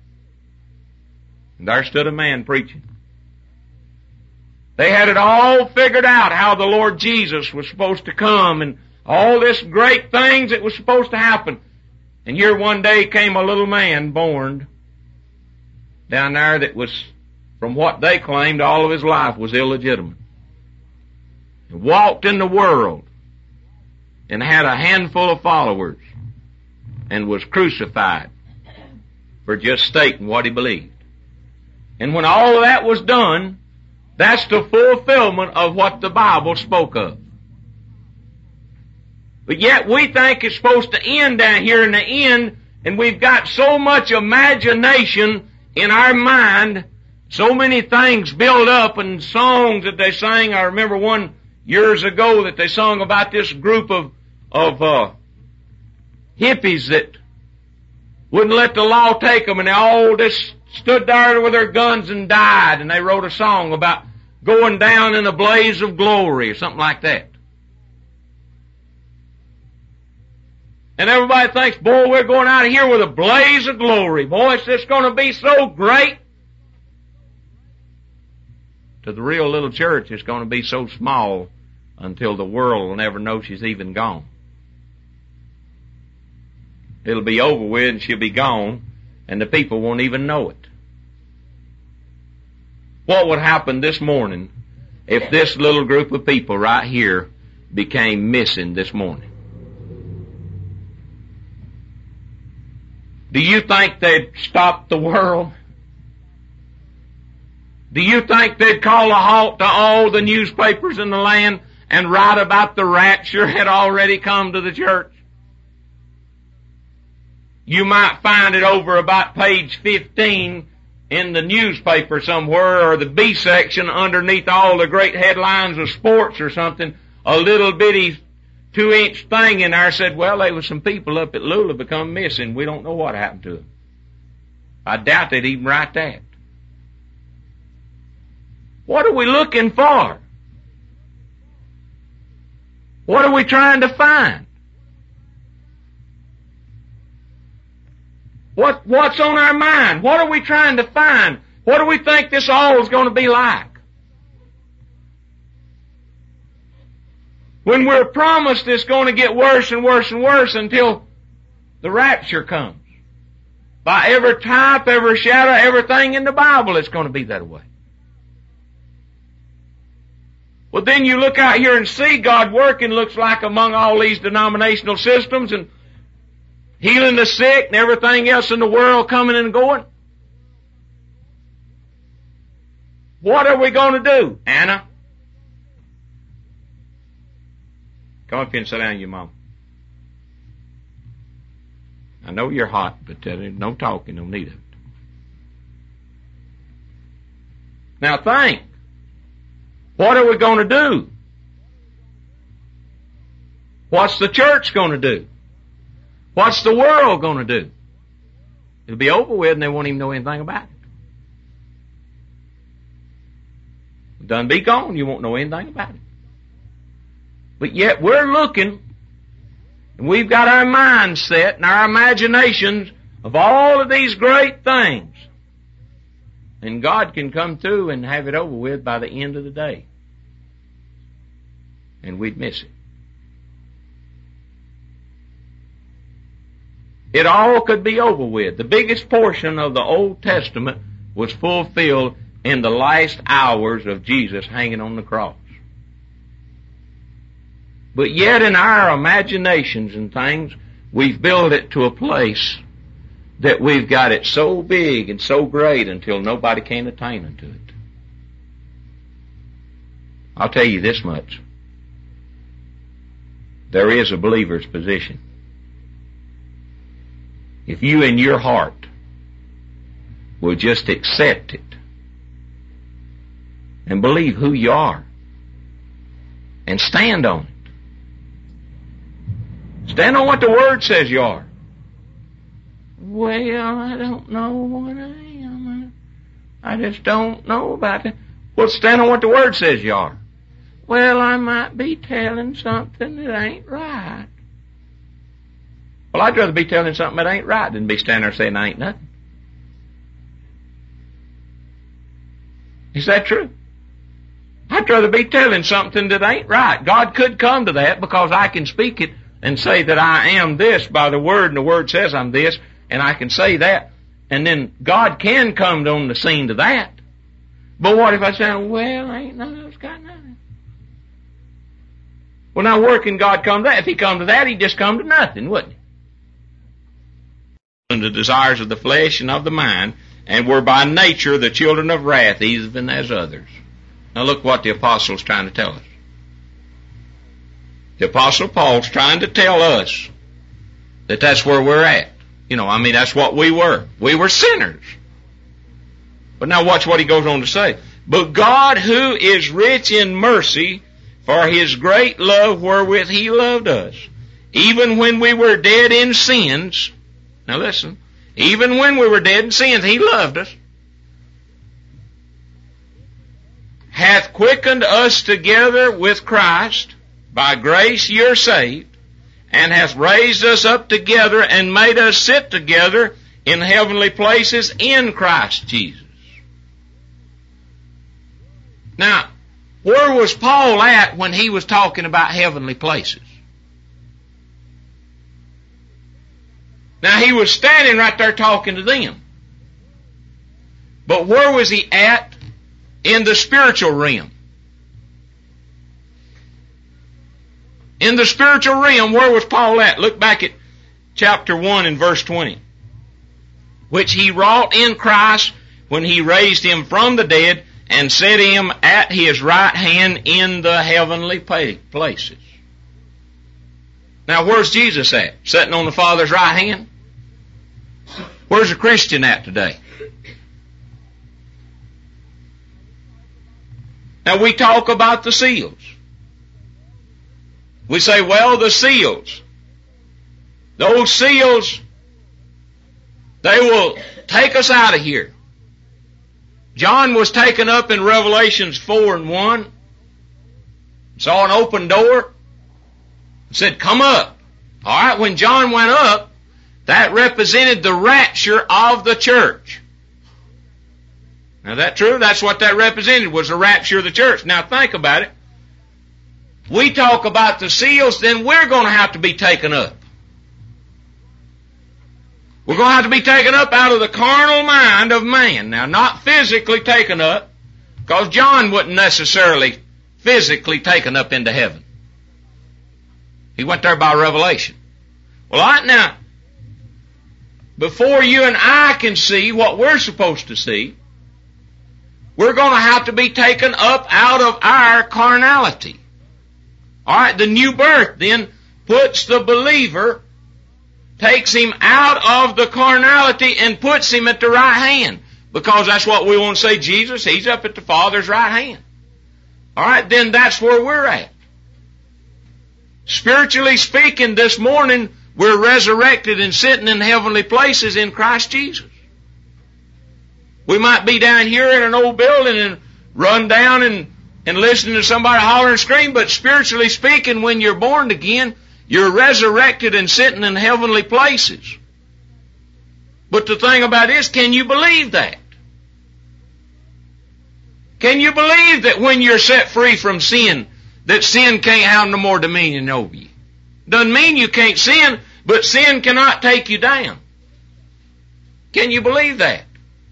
And there stood a man preaching. They had it all figured out how the Lord Jesus was supposed to come and all this great things that was supposed to happen. And here one day came a little man born down there that was, from what they claimed, all of his life was illegitimate. He walked in the world and had a handful of followers and was crucified for just stating what he believed. And when all of that was done, that's the fulfillment of what the Bible spoke of. But yet we think it's supposed to end down here in the end, and we've got so much imagination in our mind, so many things built up and songs that they sang. I remember one years ago that they sung about this group of, of, uh, hippies that wouldn't let the law take them, and they all just stood there with their guns and died, and they wrote a song about going down in a blaze of glory or something like that. And everybody thinks, boy, we're going out of here with a blaze of glory. Boy, it's just going to be so great. To the real little church, it's going to be so small until the world will never know she's even gone. It'll be over with and she'll be gone, and the people won't even know it. What would happen this morning if this little group of people right here became missing this morning? Do you think they'd stop the world? Do you think they'd call a halt to all the newspapers in the land and write about the rapture had already come to the church? You might find it over about page fifteen in the newspaper somewhere, or the B section underneath all the great headlines of sports or something, a little bitty two-inch thing in there said, well, there was some people up at Lula become missing. We don't know what happened to them. I doubt they'd even write that. What are we looking for? What are we trying to find? What, what's on our mind? What are we trying to find? What do we think this all is going to be like? When we're promised it's going to get worse and worse and worse until the rapture comes. By every type, every shadow, everything in the Bible, it's going to be that way. Well, then you look out here and see God working, looks like, among all these denominational systems and healing the sick and everything else in the world coming and going. What are we going to do, Anna? Come up here and sit down, your mom. I know you're hot, but uh, no talking, no need of it. Now think. What are we going to do? What's the church going to do? What's the world going to do? It'll be over with and they won't even know anything about it. Done be gone, you won't know anything about it. But yet we're looking, and we've got our mindset and our imaginations of all of these great things. And God can come through and have it over with by the end of the day. And we'd miss it. It all could be over with. The biggest portion of the Old Testament was fulfilled in the last hours of Jesus hanging on the cross. But yet in our imaginations and things, we've built it to a place that we've got it so big and so great until nobody can attain unto it. I'll tell you this much. There is a believer's position. If you in your heart will just accept it and believe who you are and stand on it. Stand on what the Word says you are. Well, I don't know what I am. I just don't know about it. Well, stand on what the Word says you are. Well, I might be telling something that ain't right. Well, I'd rather be telling something that ain't right than be standing there saying I ain't nothing. Is that true? I'd rather be telling something that ain't right. God could come to that because I can speak it and say that I am this by the Word, and the Word says I'm this, and I can say that, and then God can come on the scene to that. But what if I say, well, ain't none of us got nothing? Well, now where can God come to that? If He come to that, He'd just come to nothing, wouldn't He? And the desires of the flesh and of the mind, and were by nature the children of wrath, even as others. Now look what the apostle's trying to tell us. The apostle Paul's trying to tell us that that's where we're at. You know, I mean, that's what we were. We were sinners. But now watch what he goes on to say. But God, who is rich in mercy, for His great love wherewith He loved us, even when we were dead in sins. Now listen, even when we were dead in sins, He loved us. Hath quickened us together with Christ. By grace you're saved. And hath raised us up together and made us sit together in heavenly places in Christ Jesus. Now, where was Paul at when he was talking about heavenly places? Now, he was standing right there talking to them. But where was he at in the spiritual realm? In the spiritual realm, where was Paul at? Look back at chapter one and verse twenty. Which He wrought in Christ when He raised Him from the dead and set Him at His right hand in the heavenly places. Now, where's Jesus at? Sitting on the Father's right hand? Where's a Christian at today? Now, we talk about the seals. We say, well, the seals. Those seals, they will take us out of here. John was taken up in Revelations four and one. Saw an open door. Said, come up. All right, when John went up, that represented the rapture of the church. Now, is that true? That's what that represented, was the rapture of the church. Now, think about it. We talk about the seals, then we're going to have to be taken up. We're going to have to be taken up out of the carnal mind of man. Now, not physically taken up, because John wasn't necessarily physically taken up into heaven. He went there by revelation. Well, all right, now, before you and I can see what we're supposed to see, we're going to have to be taken up out of our carnality. All right, the new birth then puts the believer, takes him out of the carnality and puts him at the right hand. Because that's what we want to say, Jesus, He's up at the Father's right hand. All right, then that's where we're at. Spiritually speaking, this morning, we're resurrected and sitting in heavenly places in Christ Jesus. We might be down here in an old building and run down and, and listen to somebody holler and scream, but spiritually speaking, when you're born again, you're resurrected and sitting in heavenly places. But the thing about it is, can you believe that? Can you believe that when you're set free from sin, that sin can't have no more dominion over you? Doesn't mean you can't sin, but sin cannot take you down. Can you believe that?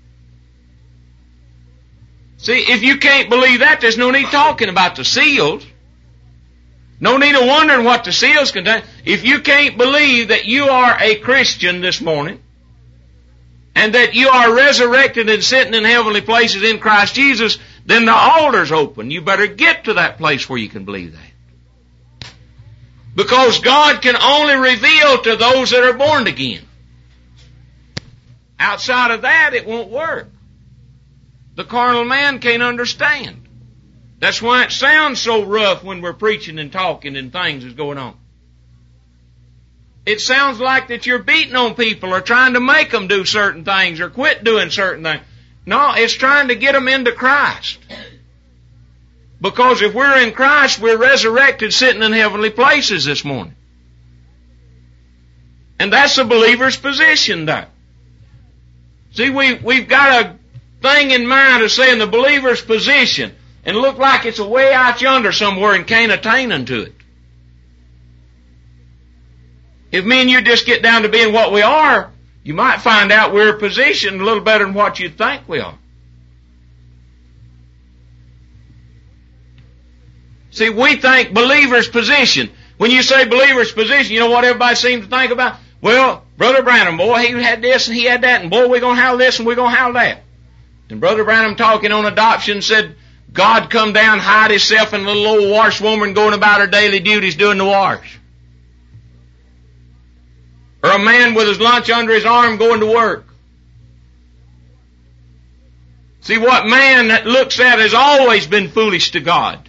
See, if you can't believe that, there's no need talking about the seals. No need of wondering what the seals contain. If you can't believe that you are a Christian this morning, and that you are resurrected and sitting in heavenly places in Christ Jesus, then the altar's open. You better get to that place where you can believe that. Because God can only reveal to those that are born again. Outside of that, it won't work. The carnal man can't understand. That's why it sounds so rough when we're preaching and talking and things is going on. It sounds like that you're beating on people or trying to make them do certain things or quit doing certain things. No, it's trying to get them into Christ. Because if we're in Christ, we're resurrected sitting in heavenly places this morning. And that's a believer's position there. See, we, we've got a thing in mind of saying the believer's position and look like it's way out yonder somewhere and can't attain unto it. If me and you just get down to being what we are, you might find out we're positioned a little better than what you think we are. See, we think believer's position. When you say believer's position, you know what everybody seems to think about? Well, Brother Branham, boy, he had this and he had that, and boy, we're going to have this and we're going to have that. And Brother Branham talking on adoption said, God come down, hide himself in a little old washwoman going about her daily duties doing the wash. Or a man with his lunch under his arm going to work. See, what man that looks at has always been foolish to God.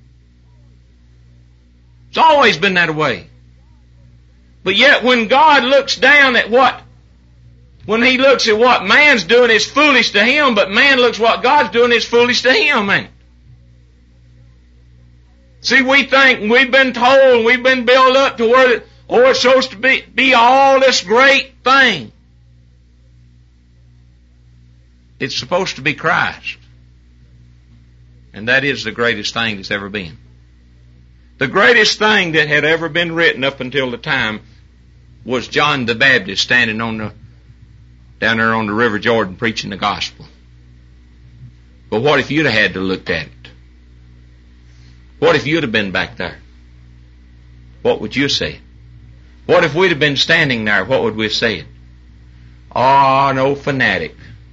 It's always been that way. But yet when God looks down at what, when He looks at what man's doing, it's foolish to him, but man looks what God's doing, it's foolish to him, ain't it? See, we think, we've been told, we've been built up to where, oh, it's supposed to be, be all this great thing. It's supposed to be Christ. And that is the greatest thing that's ever been. The greatest thing that had ever been written up until the time was John the Baptist standing on the, down there on the River Jordan preaching the gospel. But what if you'd have had to look at it? What if you'd have been back there? What would you say? What if we'd have been standing there? What would we have said? Oh, no fanatic.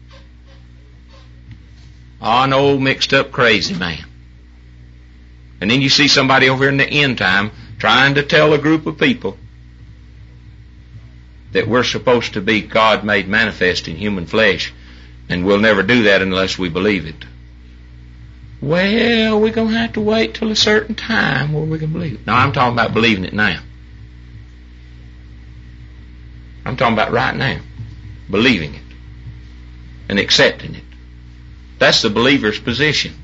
Oh, no mixed up crazy man. And then you see somebody over in the end time trying to tell a group of people that we're supposed to be God made manifest in human flesh, and we'll never do that unless we believe it. Well, we're going to have to wait till a certain time where we can believe it. No, I'm talking about believing it now. I'm talking about right now. Believing it. And accepting it. That's the believer's position.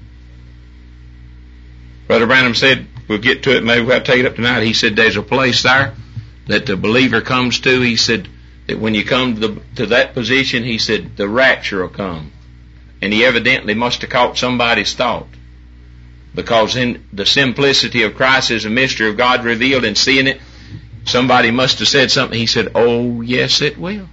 Brother Branham said, we'll get to it, maybe we'll take it up tonight. He said there's a place there that the believer comes to. He said that when you come to, the, to that position, he said the rapture will come. And he evidently must have caught somebody's thought. Because in the simplicity of Christ is a mystery of God revealed, and seeing it, somebody must have said something. He said, oh, yes, it will.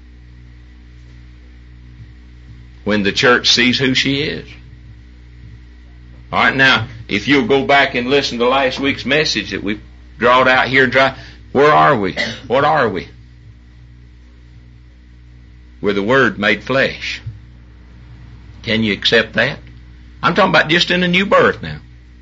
When the church sees who she is. All right, now, if you'll go back and listen to last week's message that we drawed out here and try, where are we? What are we? We're the Word made flesh. Can you accept that? I'm talking about just in a new birth now.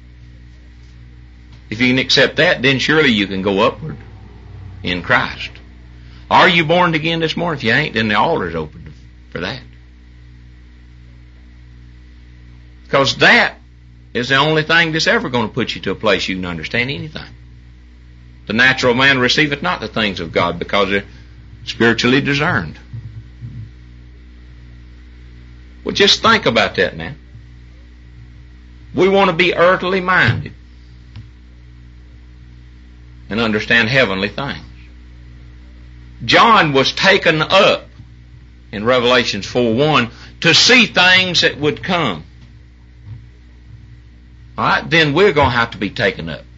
If you can accept that, then surely you can go upward in Christ. Are you born again this morning? If you ain't, then the altar's open for that. Because that is the only thing that's ever going to put you to a place you can understand anything. The natural man receiveth not the things of God because they're spiritually discerned. Well, just think about that now. We want to be earthly minded and understand heavenly things. John was taken up in Revelations four one to see things that would come. All right, then we're going to have to be taken up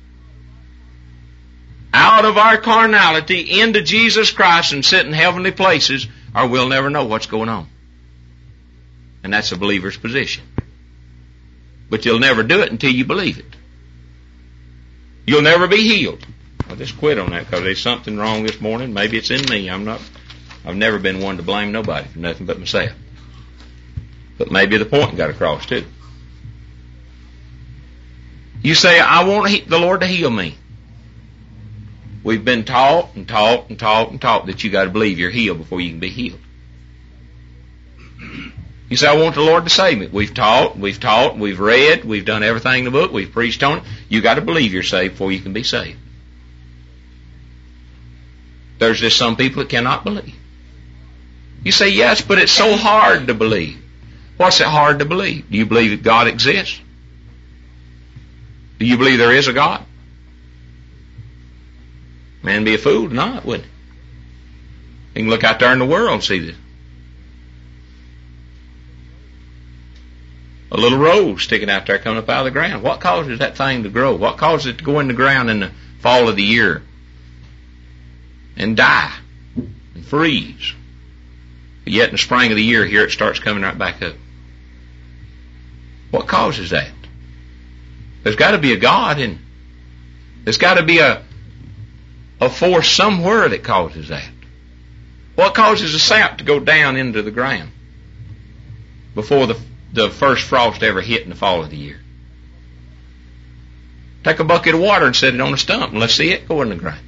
out of our carnality into Jesus Christ and sit in heavenly places, or we'll never know what's going on. And that's a believer's position. But you'll never do it until you believe it. You'll never be healed. I'll just quit on that because there's something wrong this morning. Maybe it's in me. I'm not I've never been one to blame nobody for nothing but myself. But maybe the point got across too. You say, I want the Lord to heal me. We've been taught and taught and taught and taught that you got to believe you're healed before you can be healed. You say, I want the Lord to save me. We've taught, we've taught, we've read, we've done everything in the book, we've preached on it. You got to believe you're saved before you can be saved. There's just some people that cannot believe. You say, yes, but it's so hard to believe. What's it hard to believe? Do you believe that God exists? Do you believe there is a God? Man be a fool to not, wouldn't he? You can look out there in the world and see this. A little rose sticking out there coming up out of the ground. What causes that thing to grow? What causes it to go in the ground in the fall of the year and die and freeze? But yet in the spring of the year, here it starts coming right back up. What causes that? There's got to be a God, and there's got to be a a force somewhere that causes that. What causes the sap to go down into the ground before the the first frost ever hit in the fall of the year? Take a bucket of water and set it on a stump and let's see it go in the ground.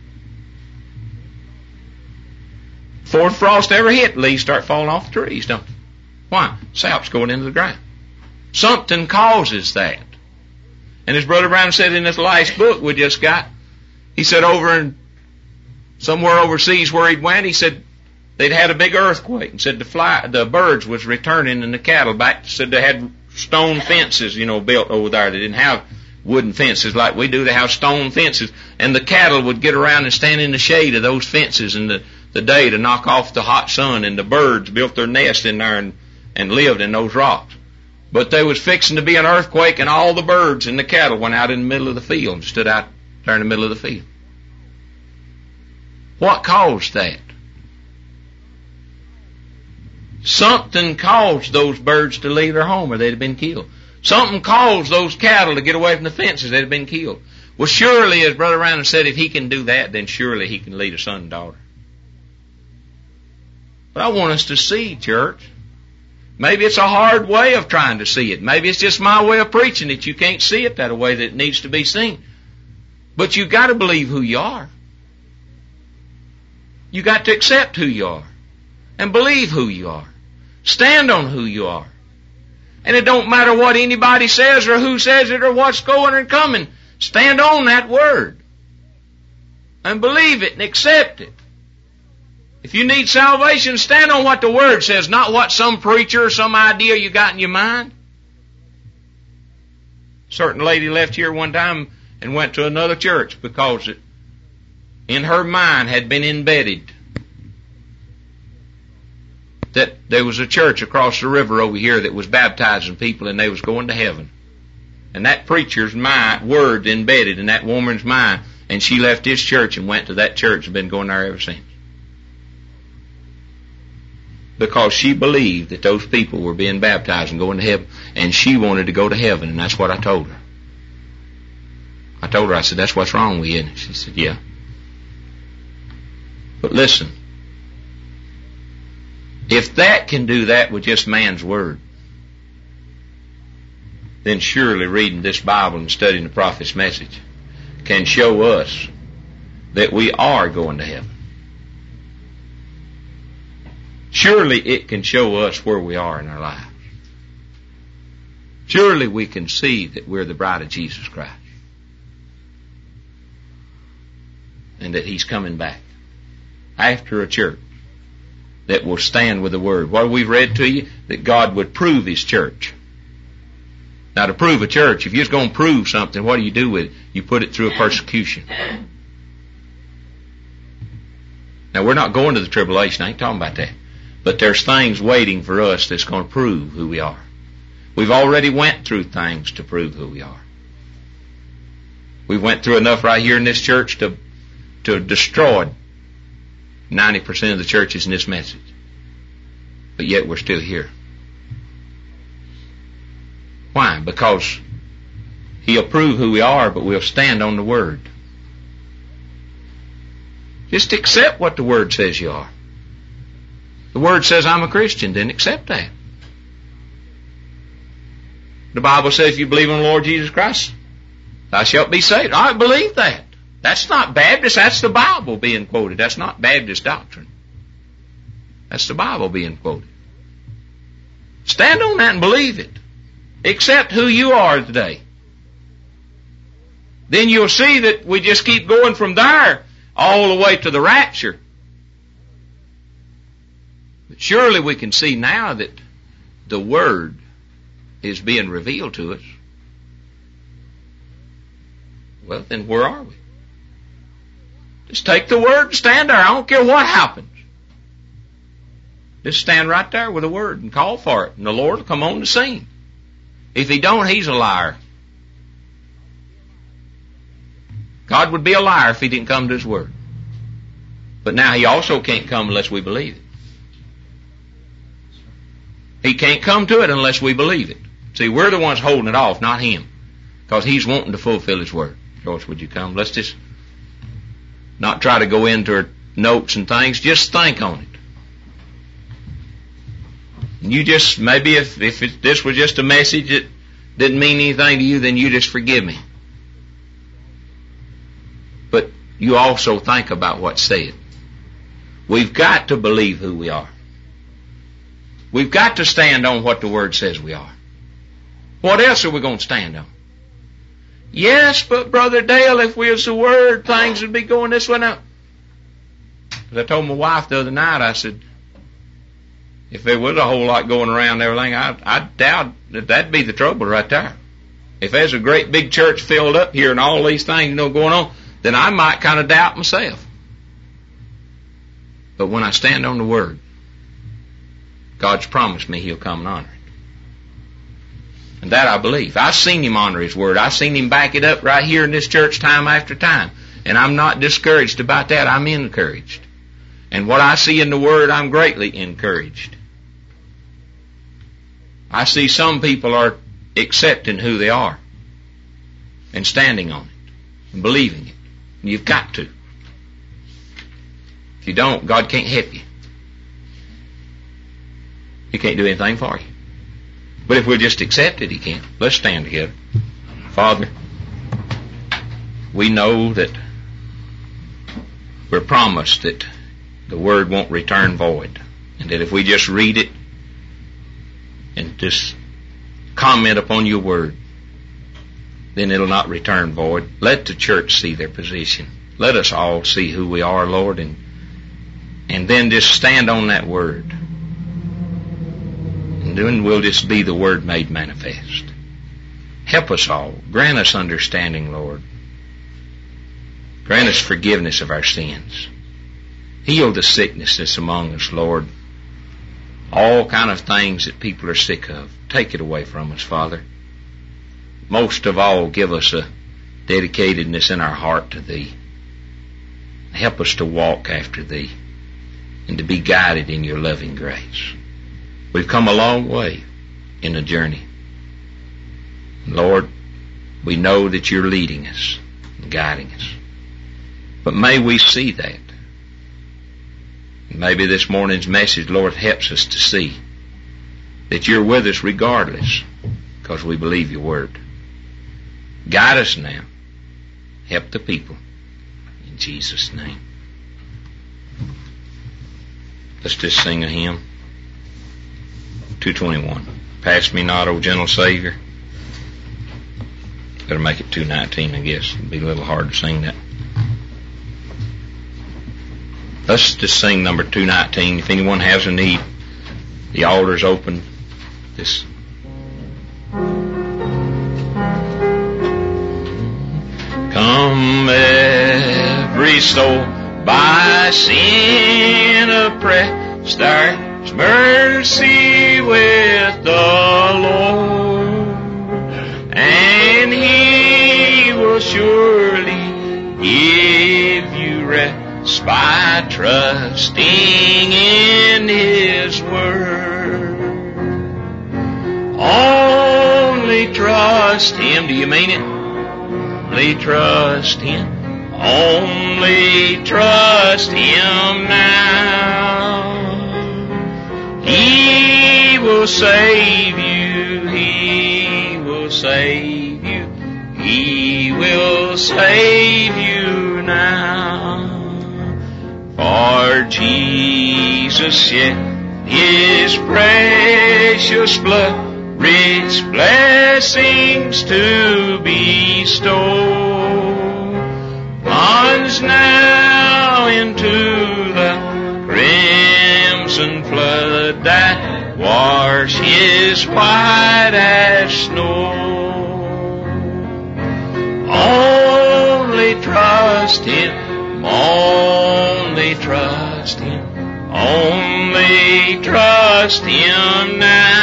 Before the frost ever hit, leaves start falling off the trees, don't they? Why? Sap's going into the ground. Something causes that. And as Brother Brown said in this last book we just got, he said over in somewhere overseas where he'd went, he said they'd had a big earthquake, and said the fly, the birds was returning and the cattle back. Said they had stone fences, you know, built over there. They didn't have wooden fences like we do. They have stone fences, and the cattle would get around and stand in the shade of those fences in the, the day to knock off the hot sun, and the birds built their nest in there and, and lived in those rocks. But there was fixing to be an earthquake, and all the birds and the cattle went out in the middle of the field and stood out there in the middle of the field. What caused that? Something caused those birds to leave their home or they'd have been killed. Something caused those cattle to get away from the fences, they'd have been killed. Well, surely, as Brother Randall said, if he can do that, then surely he can lead a son and daughter. But I want us to see, church. Maybe it's a hard way of trying to see it. Maybe it's just my way of preaching it. You can't see it that way that it needs to be seen. But you've got to believe who you are. You've got to accept who you are. And believe who you are. Stand on who you are. And it don't matter what anybody says or who says it or what's going and coming. Stand on that word. And believe it and accept it. If you need salvation, stand on what the word says, not what some preacher or some idea you got in your mind. A certain lady left here one time and went to another church because it, in her mind, had been embedded that there was a church across the river over here that was baptizing people and they was going to heaven. And that preacher's mind, word embedded in that woman's mind, and she left his church and went to that church and been going there ever since. Because she believed that those people were being baptized and going to heaven, and she wanted to go to heaven, and that's what I told her. I told her, I said, that's what's wrong with you. And she said, yeah. But listen, if that can do that with just man's word, then surely reading this Bible and studying the prophet's message can show us that we are going to heaven. Surely it can show us where we are in our lives. Surely we can see that we're the bride of Jesus Christ. And that He's coming back after a church that will stand with the Word. What we've read to you, that God would prove His church. Now, to prove a church, if you're just going to prove something, what do you do with it? You put it through a persecution. Now, we're not going to the tribulation. I ain't talking about that. But there's things waiting for us that's going to prove who we are. We've already went through things to prove who we are. We went through enough right here in this church to, to destroy ninety percent of the churches in this message. But yet we're still here. Why? Because He'll prove who we are, but we'll stand on the Word. Just accept what the Word says you are. The Word says I'm a Christian, then accept that. The Bible says if you believe on the Lord Jesus Christ, thou shalt be saved. I believe that. That's not Baptist, that's the Bible being quoted. That's not Baptist doctrine. That's the Bible being quoted. Stand on that and believe it. Accept who you are today. Then you'll see that we just keep going from there all the way to the rapture. But surely we can see now that the Word is being revealed to us. Well, then where are we? Just take the Word and stand there. I don't care what happens. Just stand right there with the Word and call for it, and the Lord will come on the scene. If He don't, He's a liar. God would be a liar if He didn't come to His Word. But now He also can't come unless we believe it. He can't come to it unless we believe it. See, we're the ones holding it off, not Him. Because He's wanting to fulfill His Word. Joyce, would you come? Let's just not try to go into our notes and things. Just think on it. And you just, maybe if, if it, this was just a message that didn't mean anything to you, then you just forgive me. But you also think about what's said. We've got to believe who we are. We've got to stand on what the Word says we are. What else are we going to stand on? Yes, but Brother Dale, if we was the Word, things would be going this way now. As I told my wife the other night, I said, if there was a whole lot going around and everything, I, I doubt that that'd be the trouble right there. If there's a great big church filled up here and all these things, you know, going on, then I might kind of doubt myself. But when I stand on the Word, God's promised me He'll come and honor it. And that I believe. I've seen Him honor His Word. I've seen Him back it up right here in this church time after time. And I'm not discouraged about that. I'm encouraged. And what I see in the Word, I'm greatly encouraged. I see some people are accepting who they are and standing on it and believing it. And you've got to. If you don't, God can't help you. He can't do anything for you. But if we'll just accept it, He can. Let's stand together. Father, we know that we're promised that the Word won't return void. And that if we just read it and just comment upon your Word, then it'll not return void. Let the church see their position. Let us all see who we are, Lord, and and then just stand on that Word. And then we'll just be the Word made manifest. Help us all. Grant us understanding, Lord. Grant us forgiveness of our sins. Heal the sickness that's among us, Lord. All kind of things that people are sick of. Take it away from us, Father. Most of all, give us a dedicatedness in our heart to Thee. Help us to walk after Thee and to be guided in your loving grace. We've come a long way in the journey. Lord, we know that you're leading us and guiding us. But may we see that. Maybe this morning's message, Lord, helps us to see that you're with us regardless, because we believe your Word. Guide us now. Help the people. In Jesus' name. Let's just sing a hymn. two twenty-one. Pass me not, O gentle Savior. Better make it two nineteen, I guess. It'd be a little hard to sing that. Let's just sing number two nineteen. If anyone has a need, the altar's open. Just come every soul by sin oppressed, there's mercy with the Lord, and He will surely give you rest by trusting in His Word. Only trust Him. Do you mean it? Only trust Him. Only trust Him now. He will save you. He will save you. He will save you now. For Jesus shed His precious blood, rich blessings to bestow. Plunge now into the crimson flood that washes white as snow. Only trust Him, only trust Him, only trust Him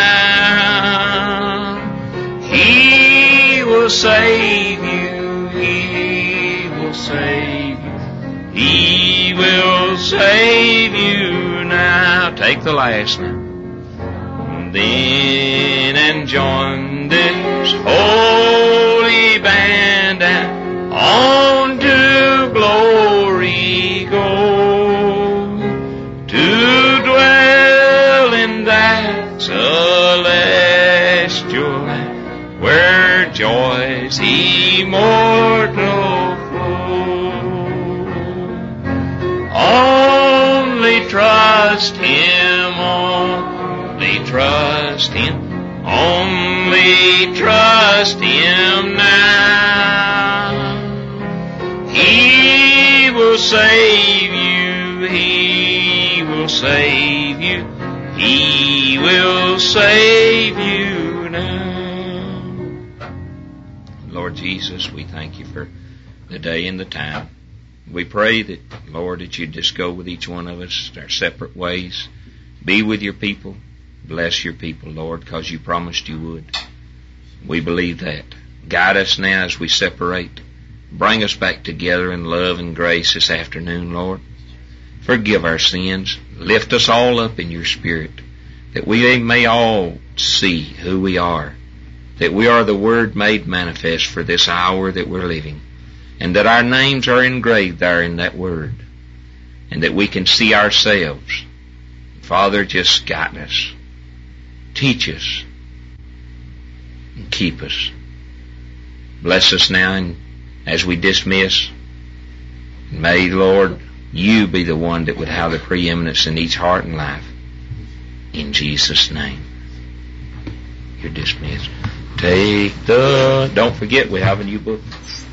now. He will save you, He will save you, He will save you now. Take the last now. Then and join this holy band and on to glory go, to dwell in that celestial land where joys immortal flow. Only trust Him, only trust Him, only trust Him now. He will save you, He will save you, He will save you now. Lord Jesus, we thank You for the day and the time. We pray that, Lord, that You'd just go with each one of us our separate ways. Be with Your people. Bless Your people, Lord, because You promised You would. We believe that. Guide us now as we separate. Bring us back together in love and grace this afternoon, Lord. Forgive our sins. Lift us all up in Your Spirit, that we may all see who we are, that we are the Word made manifest for this hour that we're living, and that our names are engraved there in that Word, and that we can see ourselves. Father, just guide us. Teach us and keep us. Bless us now and as we dismiss. May, Lord, You be the one that would have the preeminence in each heart and life. In Jesus' name. You're dismissed. Take the... Don't forget, we have a new book.